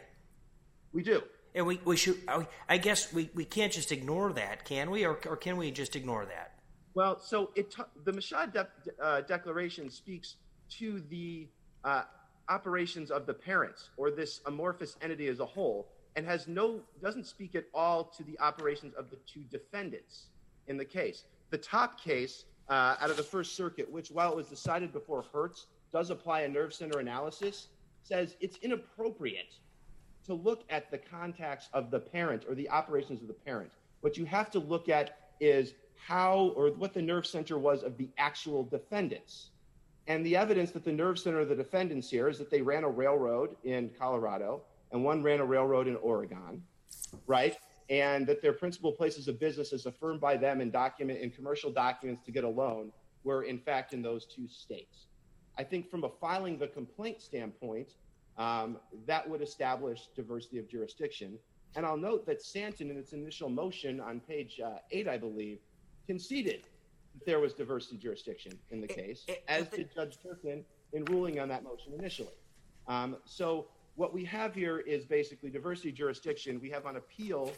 We do. And we, we should. I guess we, we can't just ignore that, can we? Or or can we just ignore that? Well, so it the Michaud de- uh, declaration speaks to the uh, operations of the parents or this amorphous entity as a whole, and has no doesn't speak at all to the operations of the two defendants in the case. The top case uh, out of the First Circuit, which while it was decided before Hertz, does apply a nerve center analysis, says it's inappropriate to look at the contacts of the parent or the operations of the parent. What you have to look at is how or what the nerve center was of the actual defendants. And the evidence that the nerve center of the defendants here is that they ran a railroad in Colorado and one ran a railroad in Oregon, right? And that their principal places of business as affirmed by them in document in commercial documents to get a loan were in fact in those two states. I think from a filing the complaint standpoint, um, that would establish diversity of jurisdiction. And I'll note that Santon in its initial motion on page uh, eight, I believe, conceded that there was diversity jurisdiction in the case, it, it, as did Judge Turpin in ruling on that motion initially. Um, so what we have here is basically diversity jurisdiction. We have on appeal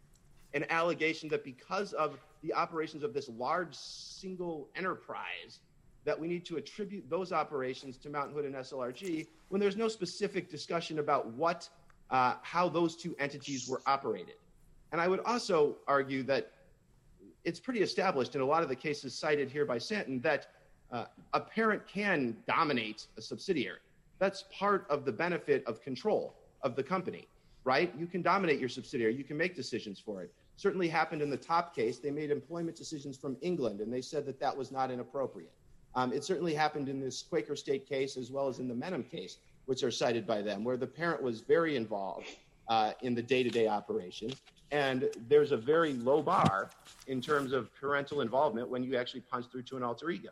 an allegation that because of the operations of this large single enterprise, that we need to attribute those operations to Mount Hood and S L R G when there's no specific discussion about what, uh, how those two entities were operated. And I would also argue that it's pretty established in a lot of the cases cited here by Santon that uh, a parent can dominate a subsidiary. That's part of the benefit of control of the company, right? You can dominate your subsidiary. You can make decisions for it. Certainly happened in the top case. They made employment decisions from England, and they said that that was not inappropriate. Um, it certainly happened in this Quaker State case as well as in the Menem case, which are cited by them, where the parent was very involved uh, in the day-to-day operation. And there's a very low bar in terms of parental involvement when you actually punch through to an alter ego.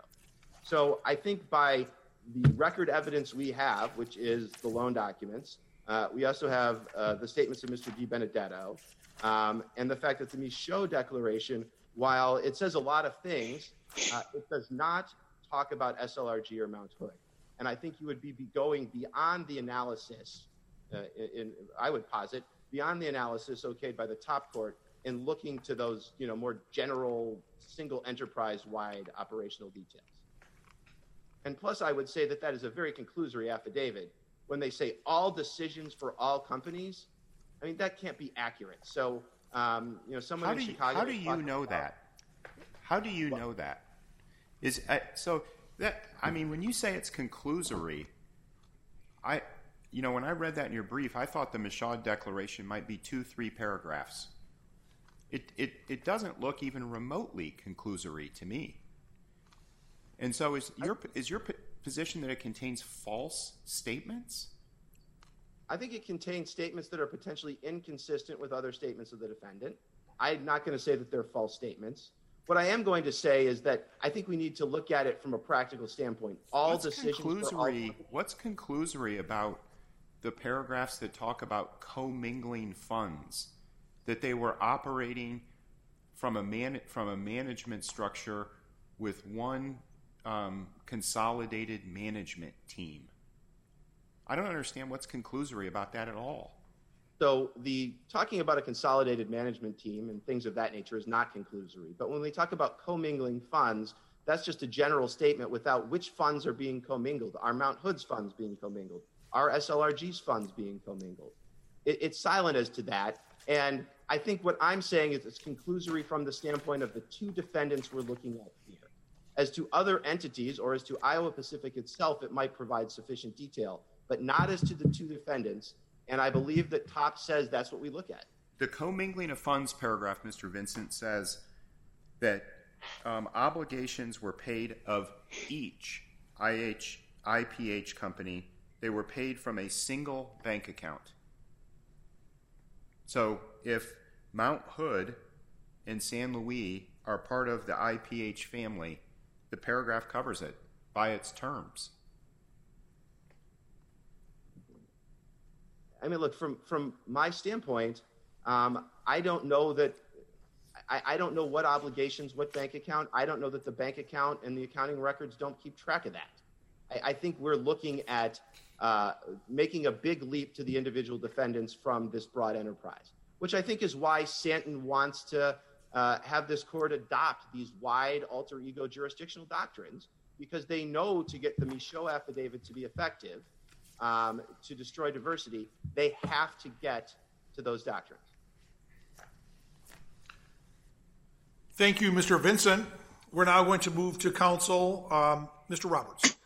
So I think by the record evidence we have, which is the loan documents, uh, we also have uh, the statements of Mister Di Benedetto, um, and the fact that the Michaud Declaration, while it says a lot of things, uh, it does not talk about S L R G or Mount Hood. And I think you would be, be going beyond the analysis, uh, in, in, I would posit, beyond the analysis okayed by the top court in looking to those, you know, more general single enterprise-wide operational details. And plus, I would say that that is a very conclusory affidavit. When they say all decisions for all companies, I mean, that can't be accurate. So, um, you know, someone how in do you, Chicago... How do you know about, that? How do you what? know that? Is uh, so that I mean, when you say it's conclusory, I, you know, when I read that in your brief, I thought the Michaud Declaration might be two, three paragraphs. It it it doesn't look even remotely conclusory to me. And so, is your is your position that it contains false statements? I think it contains statements that are potentially inconsistent with other statements of the defendant. I'm not going to say that they're false statements. What I am going to say is that I think we need to look at it from a practical standpoint. All what's decisions conclusory, for all... What's conclusory about the paragraphs that talk about commingling funds, that they were operating from a man, from a management structure with one um, consolidated management team? I don't understand what's conclusory about that at all. So the talking about a consolidated management team and things of that nature is not conclusory. But when we talk about commingling funds, that's just a general statement without which funds are being commingled. Are Mount Hood's funds being commingled? Are S L R G's funds being commingled? It, it's silent as to that. And I think what I'm saying is it's conclusory from the standpoint of the two defendants we're looking at here. As to other entities or as to Iowa Pacific itself, it might provide sufficient detail, but not as to the two defendants. And I believe that Top says that's what we look at. The commingling of funds paragraph, Mister Vincent, says that um, obligations were paid of each I H, I P H company. They were paid from a single bank account. So if Mount Hood and San Luis are part of the I P H family, the paragraph covers it by its terms. I mean, look, from, from my standpoint, um, I don't know that I, I don't know what obligations, what bank account. I don't know that the bank account and the accounting records don't keep track of that. I, I think we're looking at uh, making a big leap to the individual defendants from this broad enterprise, which I think is why Santen wants to uh, have this court adopt these wide alter ego jurisdictional doctrines, because they know to get the Michaud affidavit to be effective, Um, to destroy diversity, they have to get to those doctrines. Thank you, Mister Vincent. We're now going to move to counsel, um, Mister Roberts.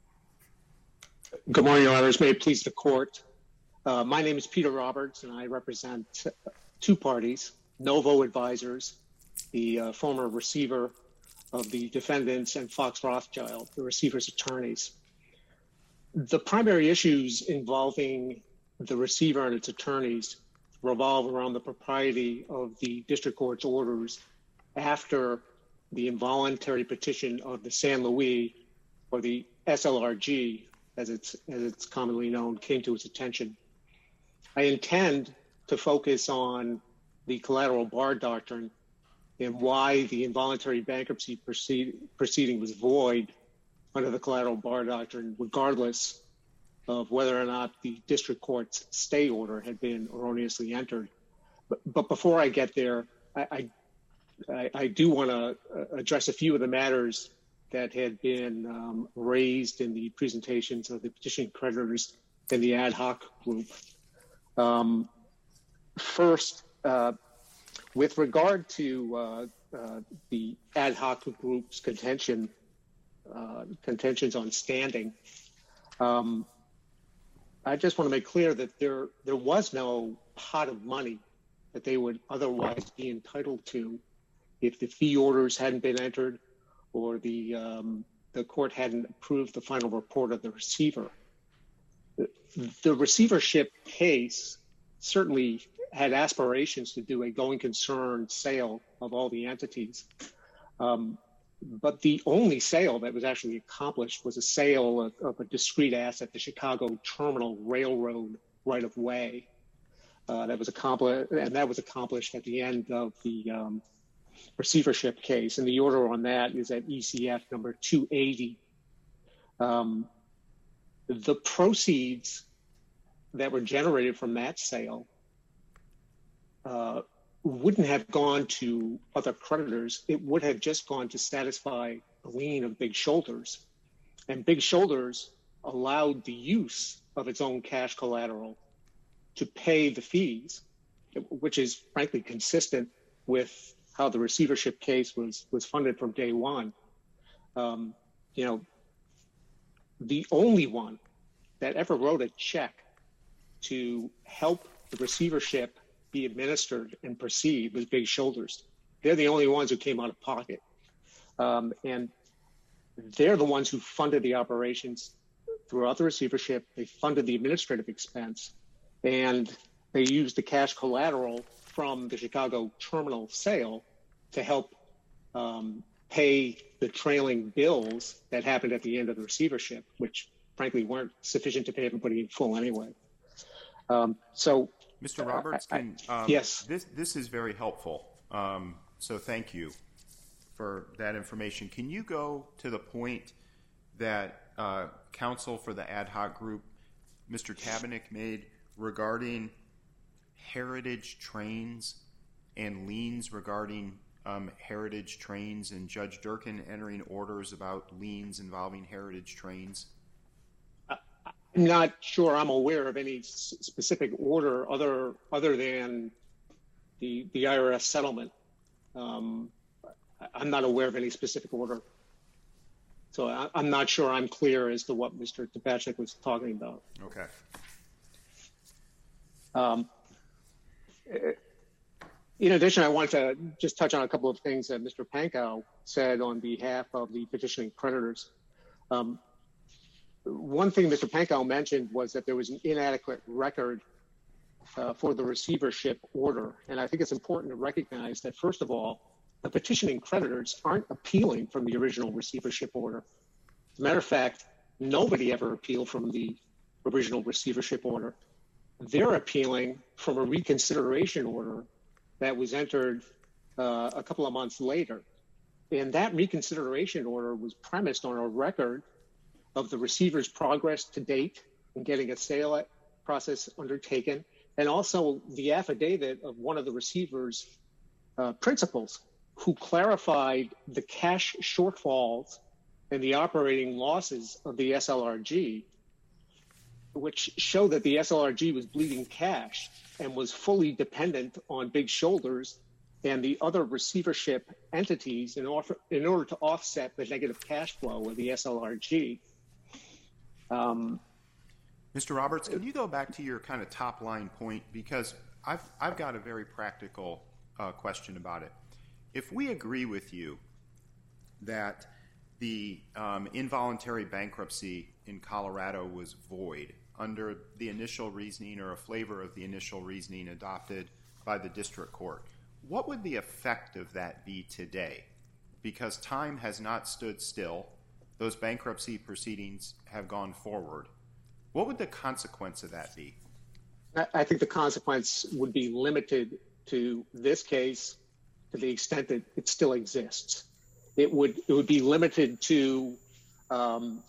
Good morning, Your Honors. May it please the court. Uh, my name is Peter Roberts, and I represent two parties, Novo Advisors, the uh, former receiver of the defendants, and Fox Rothschild, the receiver's attorneys. The primary issues involving the receiver and its attorneys revolve around the propriety of the district court's orders after the involuntary petition of the San Luis, or the S L R G, as it's, as it's commonly known, came to its attention. I intend to focus on the collateral bar doctrine and why the involuntary bankruptcy proceed, proceeding was void under the collateral bar doctrine, regardless of whether or not the district court's stay order had been erroneously entered. But, but before I get there, I, I, I do want to address a few of the matters that had been um, raised in the presentations of the petitioning creditors and the ad hoc group. Um, first, uh, with regard to uh, uh, the ad hoc group's contention, uh, contentions on standing, um, I just want to make clear that there there was no pot of money that they would otherwise be entitled to if the fee orders hadn't been entered or the um, the court hadn't approved the final report of the receiver. The, the receivership case certainly had aspirations to do a going concern sale of all the entities. Um, but the only sale that was actually accomplished was a sale of, of a discrete asset, the Chicago Terminal Railroad right-of-way. Uh, that was accomplished, and that was accomplished at the end of the um, receivership case. And the order on that is at E C F number two eighty. Um, the proceeds that were generated from that sale uh, wouldn't have gone to other creditors. It would have just gone to satisfy a lien of Big Shoulders. And Big Shoulders allowed the use of its own cash collateral to pay the fees, which is frankly consistent with how the receivership case was, was funded from day one. Um, you know, the only one that ever wrote a check to help the receivership be administered and proceed was Big Shoulders. They're the only ones who came out of pocket. Um, and they're the ones who funded the operations throughout the receivership. They funded the administrative expense, and they used the cash collateral from the Chicago terminal sale to help um, pay the trailing bills that happened at the end of the receivership, which frankly weren't sufficient to pay everybody in full anyway. Um, so, Mister Roberts, I, I, can, um, yes, this this is very helpful. Um, so thank you for that information. Can you go to the point that uh, counsel for the ad hoc group, Mister Tabanick, made regarding heritage trains and liens regarding um, heritage trains, and Judge Durkin entering orders about liens involving heritage trains? I'm not sure I'm aware of any s- specific order other other than the the I R S settlement. Um, I'm not aware of any specific order. So I, I'm not sure I'm clear as to what Mister Tabachnik was talking about. Okay. Um, in addition, I want to just touch on a couple of things that Mister Pankow said on behalf of the petitioning creditors. Um, one thing Mister Pankow mentioned was that there was an inadequate record uh, for the receivership order. And I think it's important to recognize that, first of all, the petitioning creditors aren't appealing from the original receivership order. As a matter of fact, nobody ever appealed from the original receivership order. They're appealing from a reconsideration order that was entered uh, a couple of months later. And that reconsideration order was premised on a record of the receiver's progress to date in getting a sale process undertaken, and also the affidavit of one of the receiver's uh, principals, who clarified the cash shortfalls and the operating losses of the S L R G, which show that the S L R G was bleeding cash and was fully dependent on Big Shoulders and the other receivership entities in, offer, in order to offset the negative cash flow of the S L R G. Um, Mister Roberts, can you go back to your kind of top line point? Because I've, I've got a very practical uh, question about it. If we agree with you that the um, involuntary bankruptcy in Colorado was void under the initial reasoning or a flavor of the initial reasoning adopted by the district court, what would the effect of that be today? Because time has not stood still. Those bankruptcy proceedings have gone forward. What would the consequence of that be? I think the consequence would be limited to this case to the extent that it still exists. It would it would be limited to um,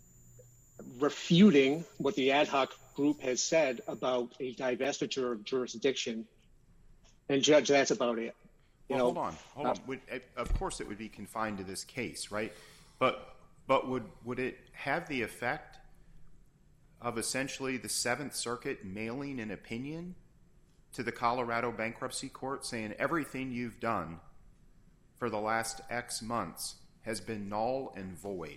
refuting what the ad hoc group has said about a divestiture of jurisdiction. And Judge, that's about it. You well, know, hold on, hold uh, on. Would, of course, it would be confined to this case, right? But but would would it have the effect of essentially the Seventh Circuit mailing an opinion to the Colorado Bankruptcy Court saying everything you've done for the last X months has been null and void?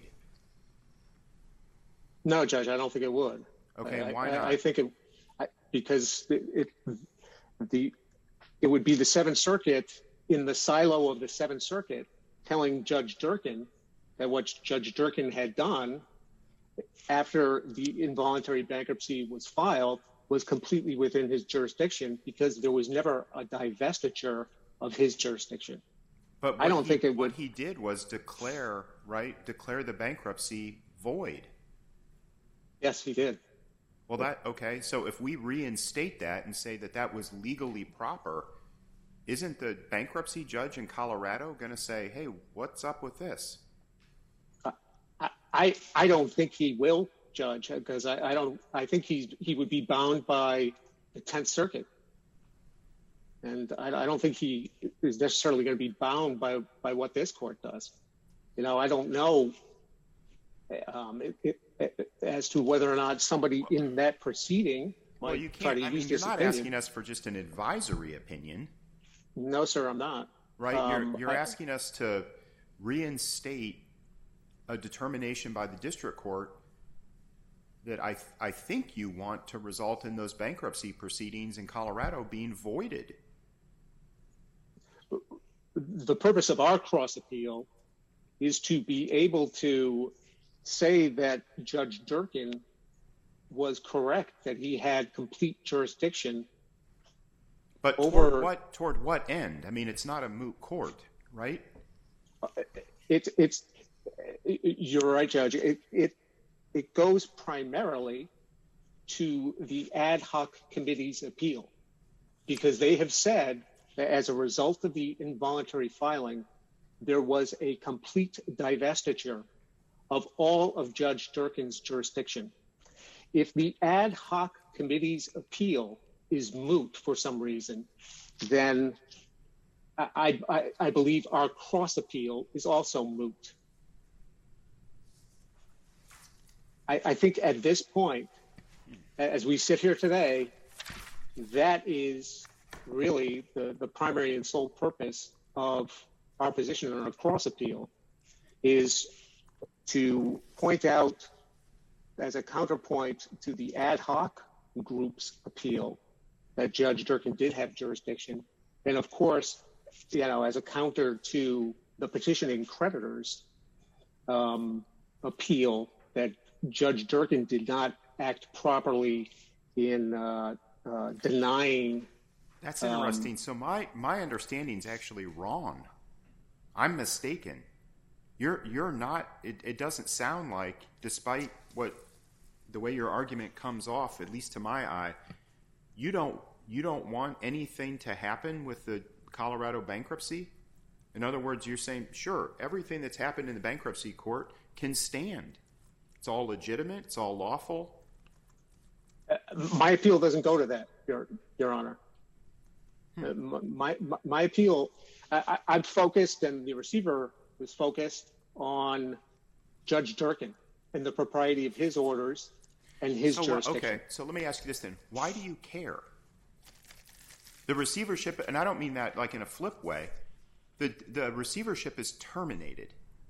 No, Judge, I don't think it would. Okay, I, why I, not? I think it I, because it, it the it would be the Seventh Circuit in the silo of the Seventh Circuit telling Judge Durkin that what Judge Durkin had done after the involuntary bankruptcy was filed was completely within his jurisdiction because there was never a divestiture of his jurisdiction. But I don't he, think it would. What he did was declare, right, declare the bankruptcy void. Yes, he did. Well, that, okay, so if we reinstate that and say that that was legally proper, isn't the bankruptcy judge in Colorado going to say, hey, what's up with this? I, I, I don't think he will, Judge, because I, I don't. I think he's he would be bound by the Tenth Circuit, and I, I don't think he is necessarily going to be bound by by what this court does. You know, I don't know um, it, it, it, as to whether or not somebody in that proceeding might Well, you try can't. to I use mean, you're this not opinion. asking us for just an advisory opinion, No, sir, I'm not. right? Um, you're you're I- asking us to reinstate a determination by the district court that I I think you want to result in those bankruptcy proceedings in Colorado being voided. The purpose of our cross appeal is to be able to say that Judge Durkin was correct, that he had complete jurisdiction. But Over- toward what toward what end? I mean, it's not a moot court, right? It, it's you're right, Judge. It it it goes primarily to the ad hoc committee's appeal, because they have said that as a result of the involuntary filing, there was a complete divestiture of all of Judge Durkin's jurisdiction. If the ad hoc committee's appeal is moot for some reason, then I, I, I believe our cross appeal is also moot. I, I think at this point, as we sit here today, that is really the, the primary and sole purpose of our position on a cross appeal, is to point out as a counterpoint to the ad hoc group's appeal that Judge Durkin did have jurisdiction. And of course, you know, as a counter to the petitioning creditors' um, appeal that Judge Durkin did not act properly in uh, uh, denying. That's interesting. Um, so my, my understanding is actually wrong. I'm mistaken. You're you're not. It, it doesn't sound like, despite what the way your argument comes off, at least to my eye, you don't you don't want anything to happen with the Colorado bankruptcy. In other words, you're saying, sure, everything that's happened in the bankruptcy court can stand. It's all legitimate. It's all lawful. Uh, my appeal doesn't go to that, Your Your Honor. Hmm. Uh, my, my my appeal, I, I'm focused, and the receiver was focused on Judge Durkin and the propriety of his orders and his so, jurisdiction. Okay, so let me ask you this then: why do you care? The receivership, and I don't mean that like in a flip way. The the receivership is terminated,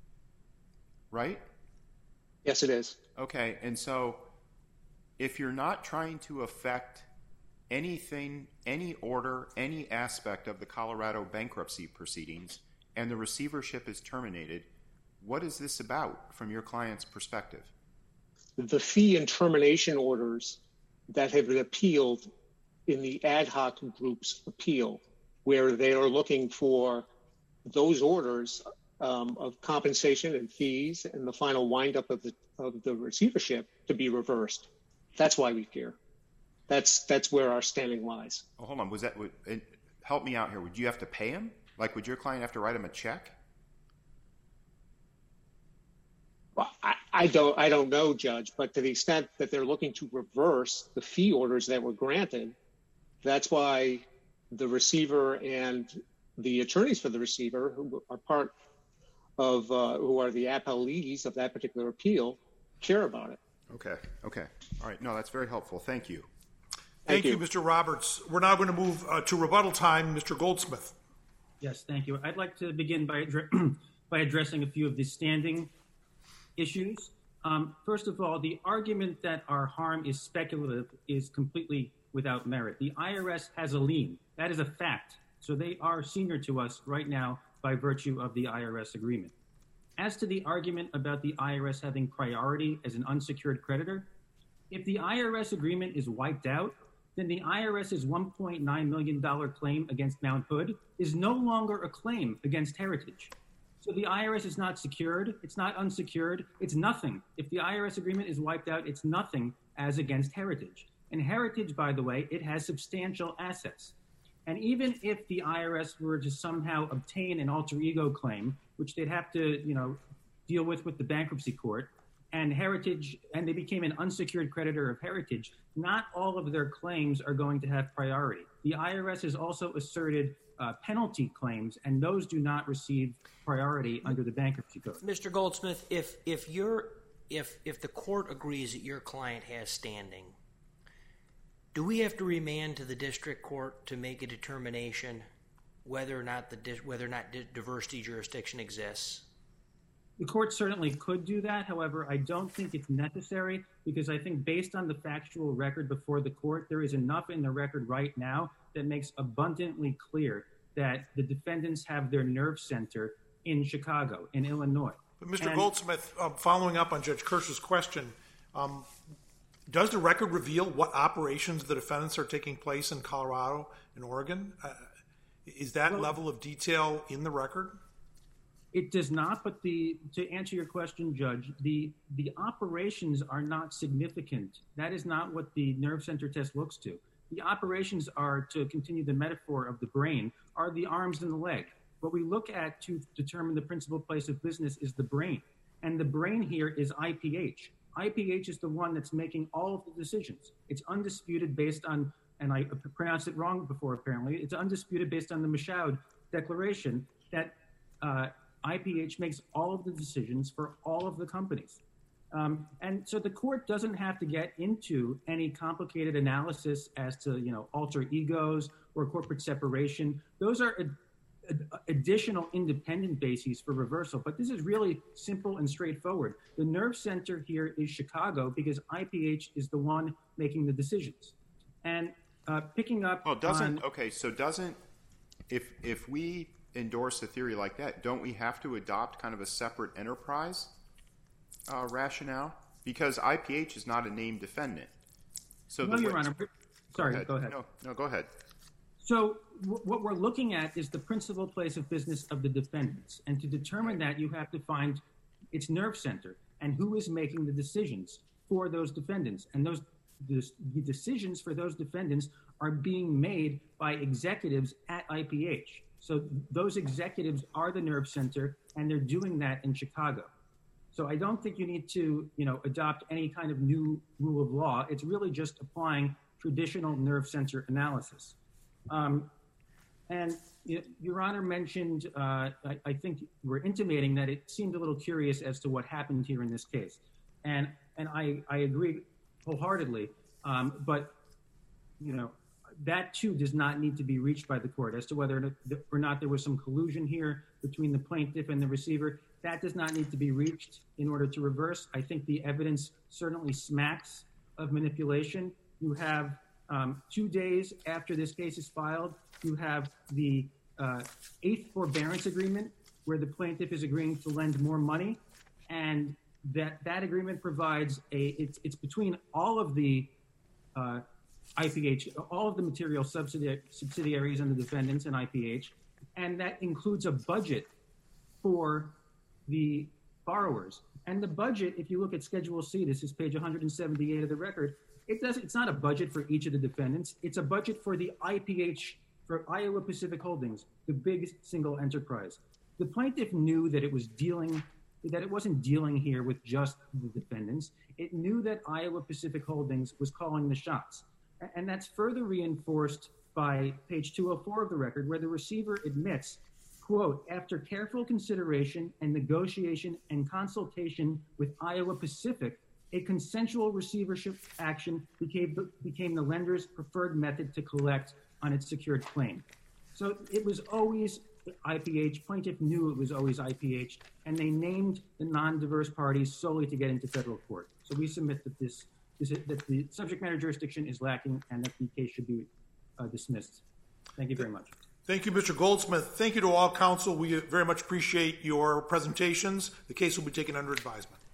right? Yes, it is. Okay, and so if you're not trying to affect anything, any order, any aspect of the Colorado bankruptcy proceedings, and the receivership is terminated, what is this about from your client's perspective? The fee and termination orders that have been appealed in the ad hoc group's appeal, where they are looking for those orders um, of compensation and fees and the final windup of the of the receivership to be reversed. That's why we care. That's that's where our standing lies. Oh, hold on. Was that? Would, it, help me out here. Would you have to pay him? Like, would your client have to write him a check? Well, I, I don't I don't know, Judge, but to the extent that they're looking to reverse the fee orders that were granted, that's why the receiver and the attorneys for the receiver, who are part of uh, who are the appellees of that particular appeal, care about it. Okay. Okay. All right. No, that's very helpful. Thank you. Thank, Thank you. you, Mister Roberts. We're now going to move uh, to rebuttal time. Mister Goldsmith. Yes, thank you. I'd like to begin by addre- by addressing a few of the standing issues. Um, first of all, the argument that our harm is speculative is completely without merit. The I R S has a lien. That is a fact. So they are senior to us right now by virtue of the I R S agreement. As to the argument about the I R S having priority as an unsecured creditor, if the I R S agreement is wiped out, then the IRS's one point nine million dollars claim against Mount Hood is no longer a claim against Heritage. So the I R S is not secured, it's not unsecured, it's nothing. If the I R S agreement is wiped out, it's nothing as against Heritage. And Heritage, by the way, it has substantial assets. And even if the I R S were to somehow obtain an alter ego claim, which they'd have to, you know, deal with with the bankruptcy court, and Heritage, and they became an unsecured creditor of Heritage, not all of their claims are going to have priority. The I R S has also asserted uh, penalty claims, and those do not receive priority under the bankruptcy code. Mister Goldsmith, if if you're if if the court agrees that your client has standing, do we have to remand to the district court to make a determination whether or not the whether or not diversity jurisdiction exists? The court certainly could do that. However, I don't think it's necessary because I think based on the factual record before the court, there is enough in the record right now that makes abundantly clear that the defendants have their nerve center in Chicago, in Illinois. But Mister And- Goldsmith, um, following up on Judge Kirsch's question, um, does the record reveal what operations the defendants are taking place in Colorado and Oregon? Uh, is that Well- level of detail in the record? It does not, but the to answer your question, Judge, the the operations are not significant. That is not what the nerve center test looks to. The operations are, to continue the metaphor of the brain, are the arms and the leg. What we look at to determine the principal place of business is the brain. And the brain here is I P H. I P H is the one that's making all of the decisions. It's undisputed based on, and I pronounced it wrong before apparently, it's undisputed based on the Michaud Declaration that uh, I P H makes all of the decisions for all of the companies. Um, and so the court doesn't have to get into any complicated analysis as to, you know, alter egos or corporate separation. Those are ad- ad- additional independent bases for reversal. But this is really simple and straightforward. The nerve center here is Chicago because I P H is the one making the decisions. And uh, picking up well, doesn't on, okay, so doesn't if if we endorse a theory like that, don't we have to adopt kind of a separate enterprise uh, rationale? Because I P H is not a named defendant. So no, the Your way, Honor. go Sorry, ahead. go ahead. No, no, go ahead. So w- what we're looking at is the principal place of business of the defendants. And to determine that, you have to find its nerve center and who is making the decisions for those defendants. And those the, the decisions for those defendants are being made by executives at I P H. So those executives are the nerve center, and they're doing that in Chicago. So I don't think you need to, you know, adopt any kind of new rule of law. It's really just applying traditional nerve center analysis. Um, and you know, Your Honor mentioned, uh, I, I think you were intimating that it seemed a little curious as to what happened here in this case. And and I, I agree wholeheartedly. Um, but, you know, that too does not need to be reached by the court as to whether or not there was some collusion here between the plaintiff and the receiver. That does not need to be reached in order to reverse. I think the evidence certainly smacks of manipulation. You have um, two days after this case is filed, you have the uh, eighth forbearance agreement where the plaintiff is agreeing to lend more money. And that, that agreement provides a, it's, it's between all of the uh, I P H, all of the material subsidiary, subsidiaries and the defendants in I P H, and that includes a budget for the borrowers. And the budget, if you look at Schedule C, this is page one hundred seventy-eight of the record, it does, it's not a budget for each of the defendants. It's a budget for the I P H, for Iowa Pacific Holdings, the big single enterprise. The plaintiff knew that it was dealing, that it wasn't dealing here with just the defendants. It knew that Iowa Pacific Holdings was calling the shots. And that's further reinforced by page two oh four of the record, where the receiver admits, quote, after careful consideration and negotiation and consultation with Iowa Pacific, a consensual receivership action became, became the lender's preferred method to collect on its secured claim. So it was always I P H. Plaintiff knew it was always I P H, and they named the non-diverse parties solely to get into federal court. So we submit that this is it, that the subject matter jurisdiction is lacking and that the case should be uh, dismissed. Thank you very much. Thank you, Mister Goldsmith. Thank you to all counsel. We very much appreciate your presentations. The case will be taken under advisement.